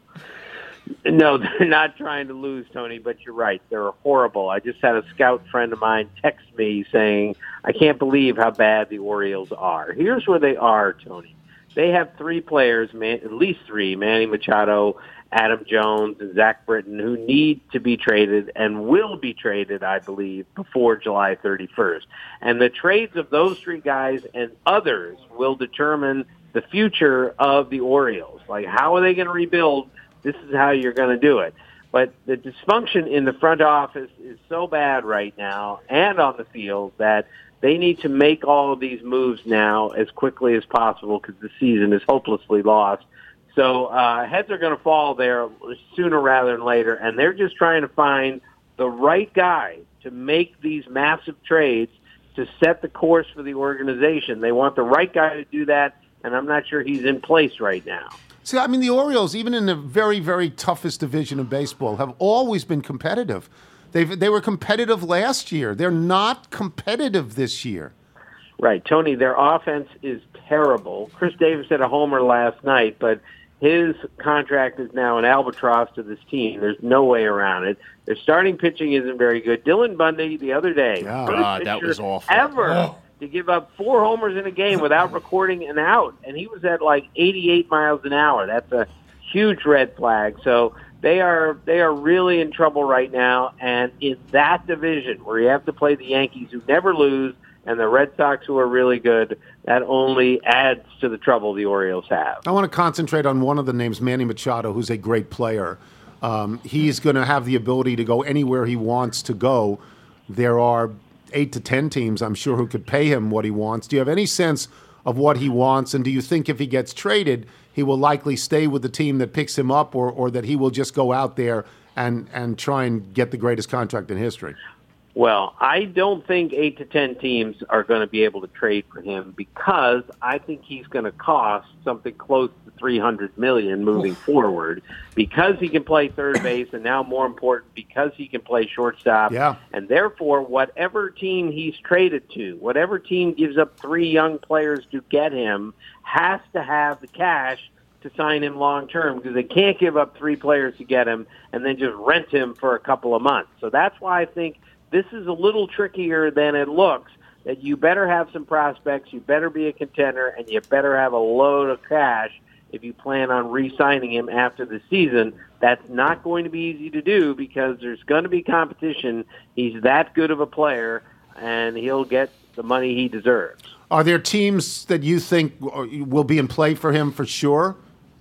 No, they're not trying to lose, Tony, but you're right. They're horrible. I just had a scout friend of mine text me saying, I can't believe how bad the Orioles are. Here's where they are, Tony. They have three players, man, at least three, Manny Machado, Adam Jones, and Zach Britton, who need to be traded and will be traded, I believe, before July thirty-first. And the trades of those three guys and others will determine the future of the Orioles. Like, how are they going to rebuild? This is how you're going to do it. But the dysfunction in the front office is so bad right now and on the field that they need to make all of these moves now as quickly as possible because the season is hopelessly lost. So uh, heads are going to fall there sooner rather than later, and they're just trying to find the right guy to make these massive trades to set the course for the organization. They want the right guy to do that, and I'm not sure he's in place right now. See, I mean, the Orioles, even in the very, very toughest division of baseball, have always been competitive. They've, they were competitive last year. They're not competitive this year. Right. Tony, their offense is terrible. Chris Davis hit a homer last night, but his contract is now an albatross to this team. There's no way around it. Their starting pitching isn't very good. Dylan Bundy the other day, Yeah. first God, that pitcher was awful. ever Oh. to give up four homers in a game without recording an out, and he was at like eighty-eight miles an hour. That's a huge red flag. So they are they are really in trouble right now, and in that division where you have to play the Yankees, who never lose, and the Red Sox, who are really good, that only adds to the trouble the Orioles have. I want to concentrate on one of the names, Manny Machado, who's a great player. Um, he's going to have the ability to go anywhere he wants to go. There are eight to ten teams, I'm sure, who could pay him what he wants. Do you have any sense of what he wants, and do you think if he gets traded, he will likely stay with the team that picks him up, or, or that he will just go out there and, and try and get the greatest contract in history? Well, I don't think eight to ten teams are going to be able to trade for him because I think he's going to cost something close to three hundred million dollars moving forward because he can play third base, and now more important, because he can play shortstop. Yeah. And therefore, whatever team he's traded to, whatever team gives up three young players to get him, has to have the cash to sign him long term, because they can't give up three players to get him and then just rent him for a couple of months. So that's why I think this is a little trickier than it looks, that you better have some prospects, you better be a contender, and you better have a load of cash if you plan on re-signing him after the season. That's not going to be easy to do because there's going to be competition. He's that good of a player, and he'll get the money he deserves. Are there teams that you think will be in play for him for sure?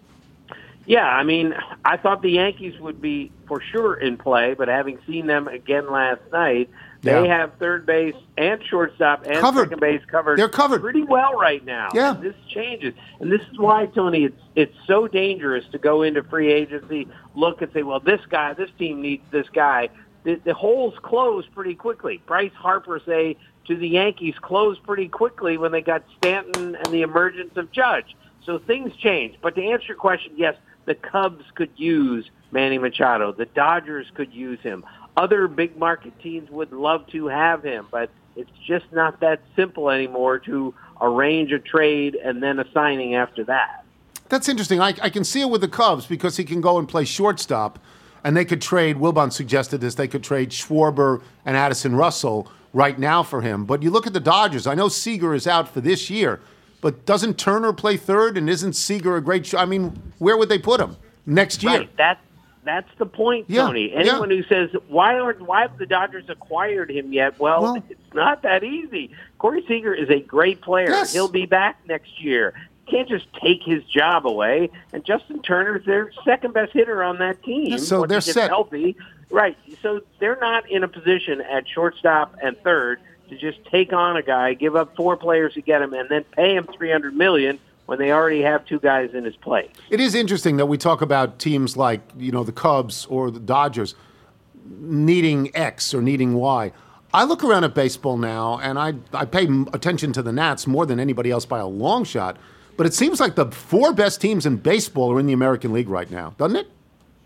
Yeah, I mean, I thought the Yankees would be for sure in play, but having seen them again last night, they Yeah. have third base and shortstop and Covered. second base covered. They're covered. pretty well right now. Yeah. And this changes. And this is why, Tony, it's it's so dangerous to go into free agency, look and say, well, this guy, this team needs this guy. The, the holes close pretty quickly. Bryce Harper, say, to the Yankees closed pretty quickly when they got Stanton and the emergence of Judge. So things change. But to answer your question, yes, the Cubs could use Manny Machado. The Dodgers could use him. Other big market teams would love to have him, but it's just not that simple anymore to arrange a trade and then a signing after that. That's interesting. I, I can see it with the Cubs because he can go and play shortstop, and they could trade, Wilbon suggested this, they could trade Schwarber and Addison Russell right now for him. But you look at the Dodgers. I know Seager is out for this year, but doesn't Turner play third, and isn't Seager a great sh- I mean, where would they put him next year? Right. That, that's the point, Yeah, Tony. Anyone yeah. who says, why aren't why have the Dodgers acquired him yet? Well, Well- it's not that easy. Corey Seager is a great player. Yes. He'll be back next year. You can't just take his job away. And Justin Turner's their second best hitter on that team. Yeah, so once they're he gets set. healthy. Right. So they're not in a position at shortstop and third to just take on a guy, give up four players to get him, and then pay him three hundred million dollars when they already have two guys in his place. It is interesting that we talk about teams like, you know, the Cubs or the Dodgers needing X or needing Y. I look around at baseball now, and I, I pay attention to the Nats more than anybody else by a long shot, but it seems like the four best teams in baseball are in the American League right now, doesn't it?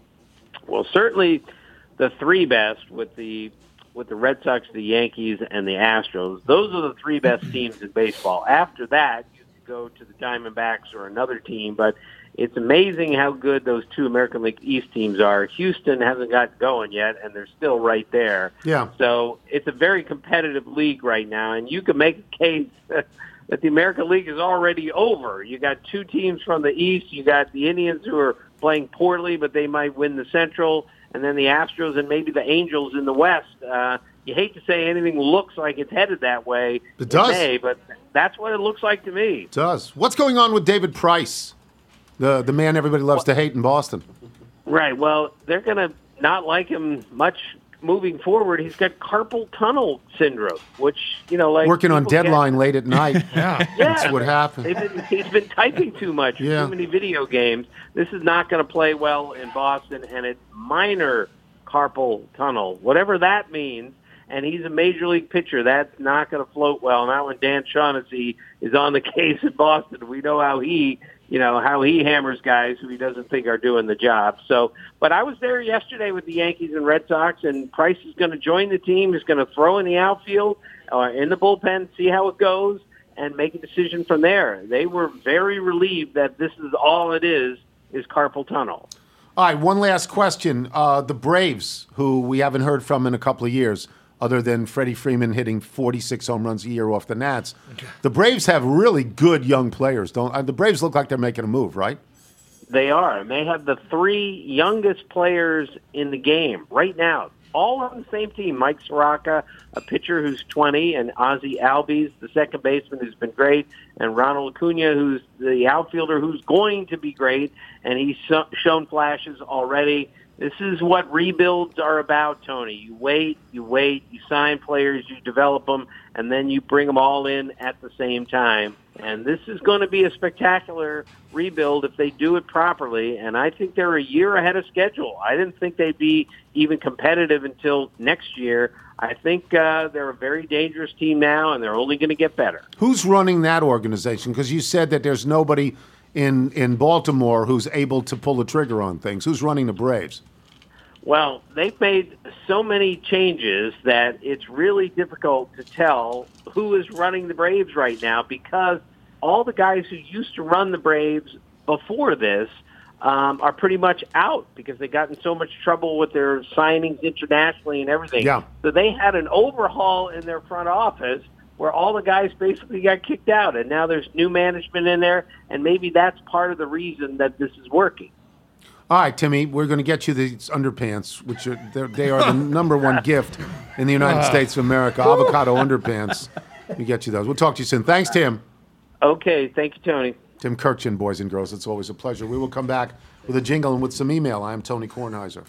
Well, certainly the three best with the with the Red Sox, the Yankees, and the Astros. Those are the three best teams in baseball. After that, you could go to the Diamondbacks or another team, but it's amazing how good those two American League East teams are. Houston hasn't got going yet, and they're still right there. Yeah. So it's a very competitive league right now, and you can make a case that the American League is already over. You got two teams from the East. You got the Indians who are playing poorly, but they might win the Central, and then the Astros and maybe the Angels in the West. Uh, you hate to say anything looks like it's headed that way. It does. May, but that's what it looks like to me. It does. What's going on with David Price, the the man everybody loves to hate in Boston? Right. Well, they're going to not like him much moving forward. He's got carpal tunnel syndrome, which, you know, like Working on people deadline get. late at night. Yeah. Yeah, That's what happened. They've been, he's been typing too much, Yeah. too many video games. This is not going to play well in Boston, and it's minor carpal tunnel, whatever that means. And he's a major league pitcher. That's not going to float well. Not when Dan Shaughnessy is on the case in Boston. We know how he, you know, how he hammers guys who he doesn't think are doing the job. So, but I was there yesterday with the Yankees and Red Sox, and Price is going to join the team. He's going to throw in the outfield or in the bullpen, see how it goes, and make a decision from there. They were very relieved that this is all it is, is carpal tunnel. All right, one last question. Uh, the Braves, who we haven't heard from in a couple of years, other than Freddie Freeman hitting forty-six home runs a year off the Nats, the Braves have really good young players. Don't uh, the Braves look like they're making a move, right? They are. And they have the three youngest players in the game right now, all on the same team. Mike Soroka, a pitcher who's twenty, and Ozzie Albies, the second baseman who's been great, and Ronald Acuna, who's the outfielder who's going to be great, and he's shown flashes already. This is what rebuilds are about, Tony. You wait, you wait, you sign players, you develop them, and then you bring them all in at the same time. And this is going to be a spectacular rebuild if they do it properly, and I think they're a year ahead of schedule. I didn't think they'd be even competitive until next year. I think uh, they're a very dangerous team now, and they're only going to get better. Who's running that organization? Because you said that there's nobody in, in Baltimore who's able to pull the trigger on things. Who's running the Braves? Well, they've made so many changes that it's really difficult to tell who is running the Braves right now, because all the guys who used to run the Braves before this um, are pretty much out because they got in so much trouble with their signings internationally and everything. Yeah. So they had an overhaul in their front office where all the guys basically got kicked out, and now there's new management in there, and maybe that's part of the reason that this is working. All right, Timmy, we're going to get you these underpants, which are they're- they are the number one gift in the United States of America, avocado underpants. We get you those. We'll talk to you soon. Thanks, Tim. Okay, thank you, Tony. Tim Kirchin, boys and girls. It's always a pleasure. We will come back with a jingle and with some email. I am Tony Kornheiser.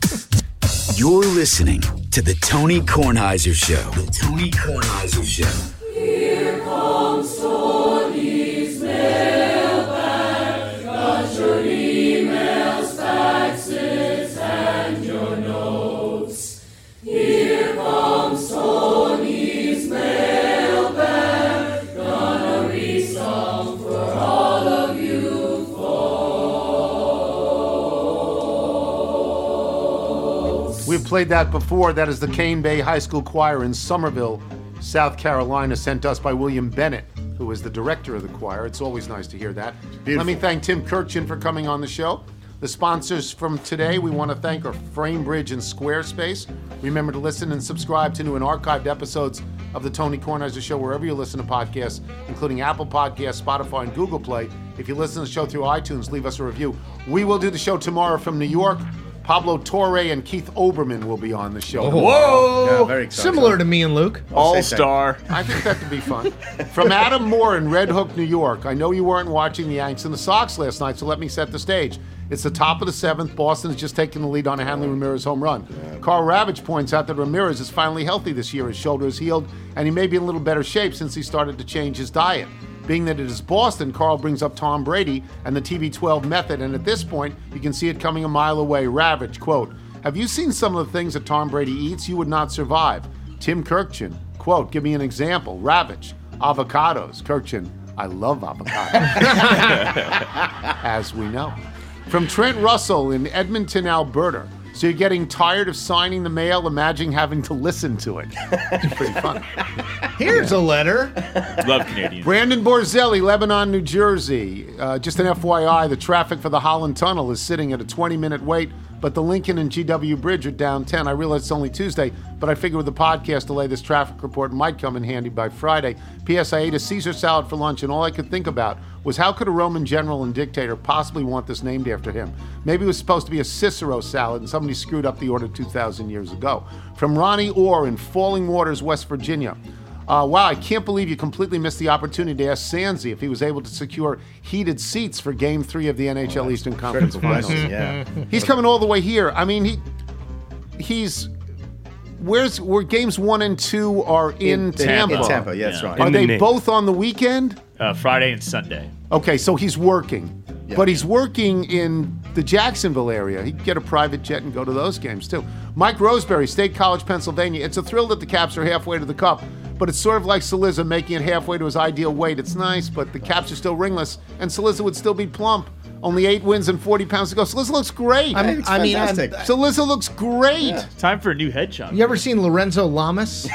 You're listening to The Tony Kornheiser Show. The Tony Kornheiser Show. Here comes Tony's mailbag. Got your emails, faxes, and your notes. Here comes Tony's mailbag. Gonna read some for all of you folks. We've played that before. That is the Cane Bay High School Choir in Somerville, South Carolina, sent us by William Bennett, who is the director of the choir. It's always nice to hear that. Let me thank Tim Kirchin for coming on the show. The sponsors from today, we want to thank are Framebridge and Squarespace. Remember to listen and subscribe to new and archived episodes of The Tony Kornheiser Show wherever you listen to podcasts, including Apple Podcasts, Spotify, and Google Play. If you listen to the show through iTunes, leave us a review. We will do the show tomorrow from New York. Pablo Torre and Keith Olbermann will be on the show. Oh, tomorrow. Yeah, very excited. Similar to me and Luke. All-star. I think that could be fun. From Adam Moore in Red Hook, New York. I know you weren't watching the Yanks and the Sox last night, so let me set the stage. It's the top of the seventh. Boston has just taken the lead on a Hanley Ramirez home run. Carl Ravitch points out that Ramirez is finally healthy this year. His shoulder is healed, and he may be in a little better shape since he started to change his diet. Being that it is Boston, Carl brings up Tom Brady and the T B twelve method, and at this point, you can see it coming a mile away. Ravitch, quote, "Have you seen some of the things that Tom Brady eats? You would not survive." Tim Kirkchin, quote, "Give me an example." Ravitch, "Avocados." Kirkchin, "I love avocados." As we know. From Trent Russell in Edmonton, Alberta. So you're getting tired of signing the mail, imagining having to listen to it. It's pretty funny. Here's a letter. Love Canadians. Brandon Borzelli, Lebanon, New Jersey. Uh, just an F Y I, the traffic for the Holland Tunnel is sitting at a twenty-minute wait, but the Lincoln and G W Bridge are down ten. I realize it's only Tuesday, but I figure with the podcast delay, this traffic report might come in handy by Friday. P S I ate a Caesar salad for lunch, and all I could think about was how could a Roman general and dictator possibly want this named after him? Maybe it was supposed to be a Cicero salad, and somebody screwed up the order two thousand years ago. From Ronnie Orr in Falling Waters, West Virginia. Uh, wow, I can't believe you completely missed the opportunity to ask Sanzi if he was able to secure heated seats for Game Three of the N H L Eastern Conference Finals. Yeah. He's coming all the way here. I mean, he he's where's where games one and two are in, In- Tampa. in Tampa, yeah, that's right. Are In the they name. both on the weekend? Uh, Friday and Sunday. Okay, so he's working. Yeah. But he's working in the Jacksonville area. He can get a private jet and go to those games too. Mike Roseberry, State College, Pennsylvania. It's a thrill that the Caps are halfway to the Cup, but it's sort of like Saliza making it halfway to his ideal weight. It's nice, but the Caps are still ringless, and Saliza would still be plump. Only eight wins and forty pounds to go. Saliza looks great. I'm- It's I mean, I'm- fantastic. Saliza looks great. Time for a new head shot. You ever seen Lorenzo Lamas?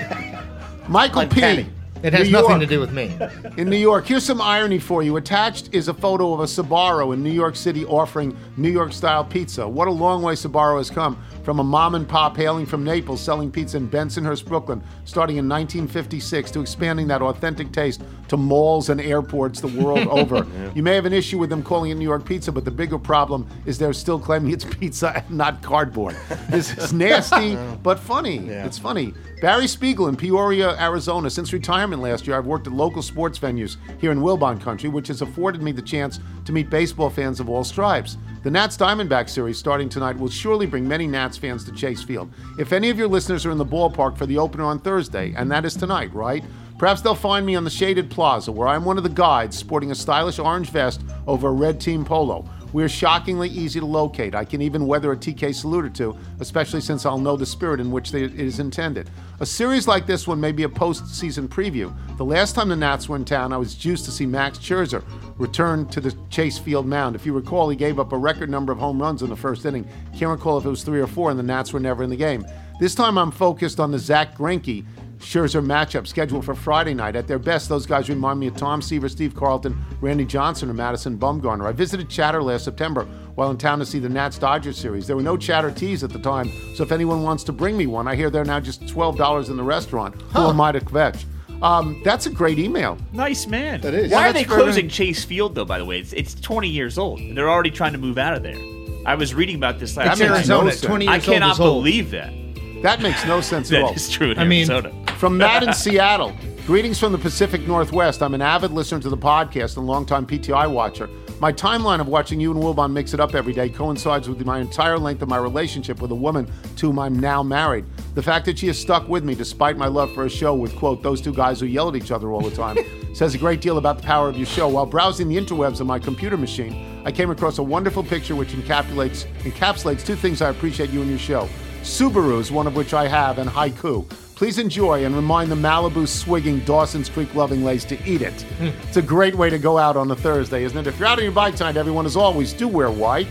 Michael Uncanny. P. It has New nothing York. to do with me. In New York, here's some irony for you. Attached is a photo of a Sbarro in New York City offering New York-style pizza. What a long way Sbarro has come from a mom and pop hailing from Naples selling pizza in Bensonhurst, Brooklyn, starting in nineteen fifty-six, to expanding that authentic taste to malls and airports the world over. Yeah. You may have an issue with them calling it New York pizza, but the bigger problem is they're still claiming it's pizza and not cardboard. This is nasty, but funny. Yeah. It's funny. Barry Spiegel in Peoria, Arizona. Since retirement last year, I've worked at local sports venues here in Wilbon Country, which has afforded me the chance to meet baseball fans of all stripes. The Nats Diamondback series starting tonight will surely bring many Nats fans to Chase Field. If any of your listeners are in the ballpark for the opener on Thursday, and that is tonight, right? Perhaps they'll find me on the shaded plaza where I'm one of the guides sporting a stylish orange vest over a red team polo. We're shockingly easy to locate. I can even weather a T K salute or two, especially since I'll know the spirit in which they, it is intended. A series like this one may be a postseason preview. The last time the Nats were in town, I was juiced to see Max Scherzer return to the Chase Field mound. If you recall, he gave up a record number of home runs in the first inning. Can't recall if it was three or four, and the Nats were never in the game. This time I'm focused on the Zach Greinke Scherzer matchup scheduled for Friday night. At their best, those guys remind me of Tom Seaver, Steve Carlton, Randy Johnson, and Madison Bumgarner. I visited Chatter last September while in town to see the Nats-Dodgers series. There were no Chatter teas at the time, so if anyone wants to bring me one, I hear they're now just twelve dollars in the restaurant. Who am I to kvetch? Um, that's a great email. Nice man. That is. Why Yeah, are they that's very closing nice. Chase Field though? By the way, it's it's twenty years old, and they're already trying to move out of there. I was reading about this last It's night. Arizona. no It's sense. twenty I years old. cannot is old. believe that. That makes no sense at all. That is true in I mean- Arizona. From Matt in Seattle. Greetings from the Pacific Northwest. I'm an avid listener to the podcast and longtime P T I watcher. My timeline of watching you and Wilbon mix it up every day coincides with my entire length of my relationship with a woman to whom I'm now married. The fact that she has stuck with me despite my love for a show with, quote, those two guys who yell at each other all the time, says a great deal about the power of your show. While browsing the interwebs on my computer machine, I came across a wonderful picture which encapsulates, encapsulates two things I appreciate you and your show. Subarus, one of which I have, and haiku. Please enjoy and remind the Malibu swigging, Dawson's Creek loving lace to eat it. It's a great way to go out on a Thursday, isn't it? If you're out on your bike tonight, everyone, as always, do wear white.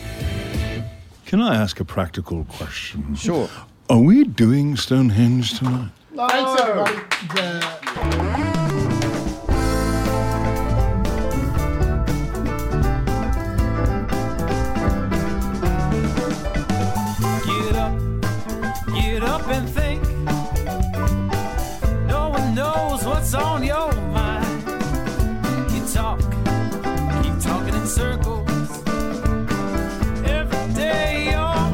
Can I ask a practical question? Sure. Are we doing Stonehenge tonight? Thanks, everybody. Get up, get up and think. No one knows what's on your mind. You talk, keep talking in circles. Every day you're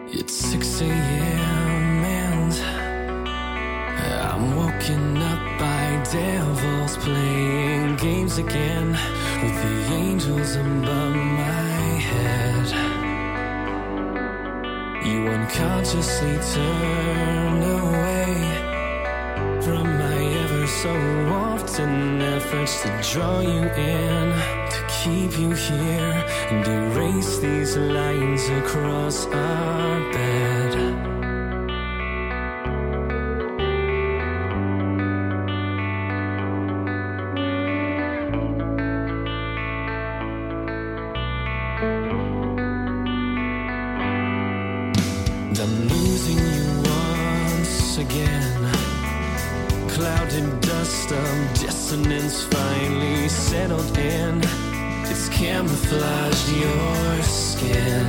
It's six a.m. and I'm woken up by devils playing games again with the angels above my head. You unconsciously turn away from my ever so often efforts to draw you in, to keep you here and erase these lines across our bed. And I'm losing you once again. Clouded dust of dissonance finally settled in. It's camouflaged your skin,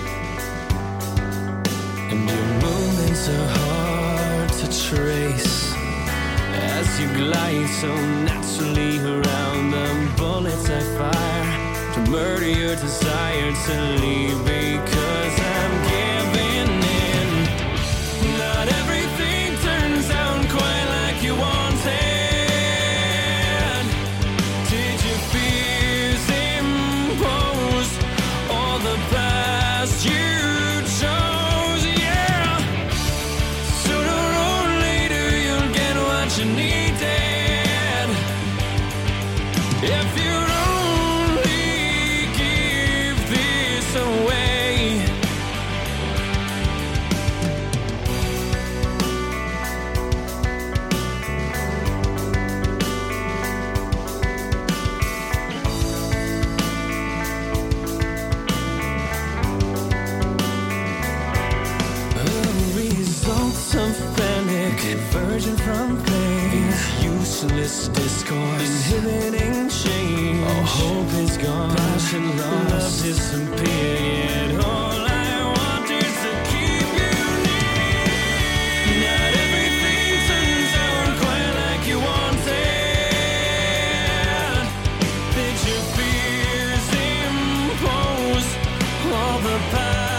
and your movements are hard to trace as you glide so naturally around the bullets I fire to murder your desire to leave, because I'm giving in. Not everything turns out quite like you wanted. Did your fears impose all the past you chose? Yeah. Sooner or later you'll get what you needed. If you'd only give this away. Results of panic, diversion from pain, useless discourse, inhibiting change. Oh, hope is gone, passion lost, love disappeared. Yet all I want is to keep you near. Not everything turns out quite like you wanted. Did your fears impose all the past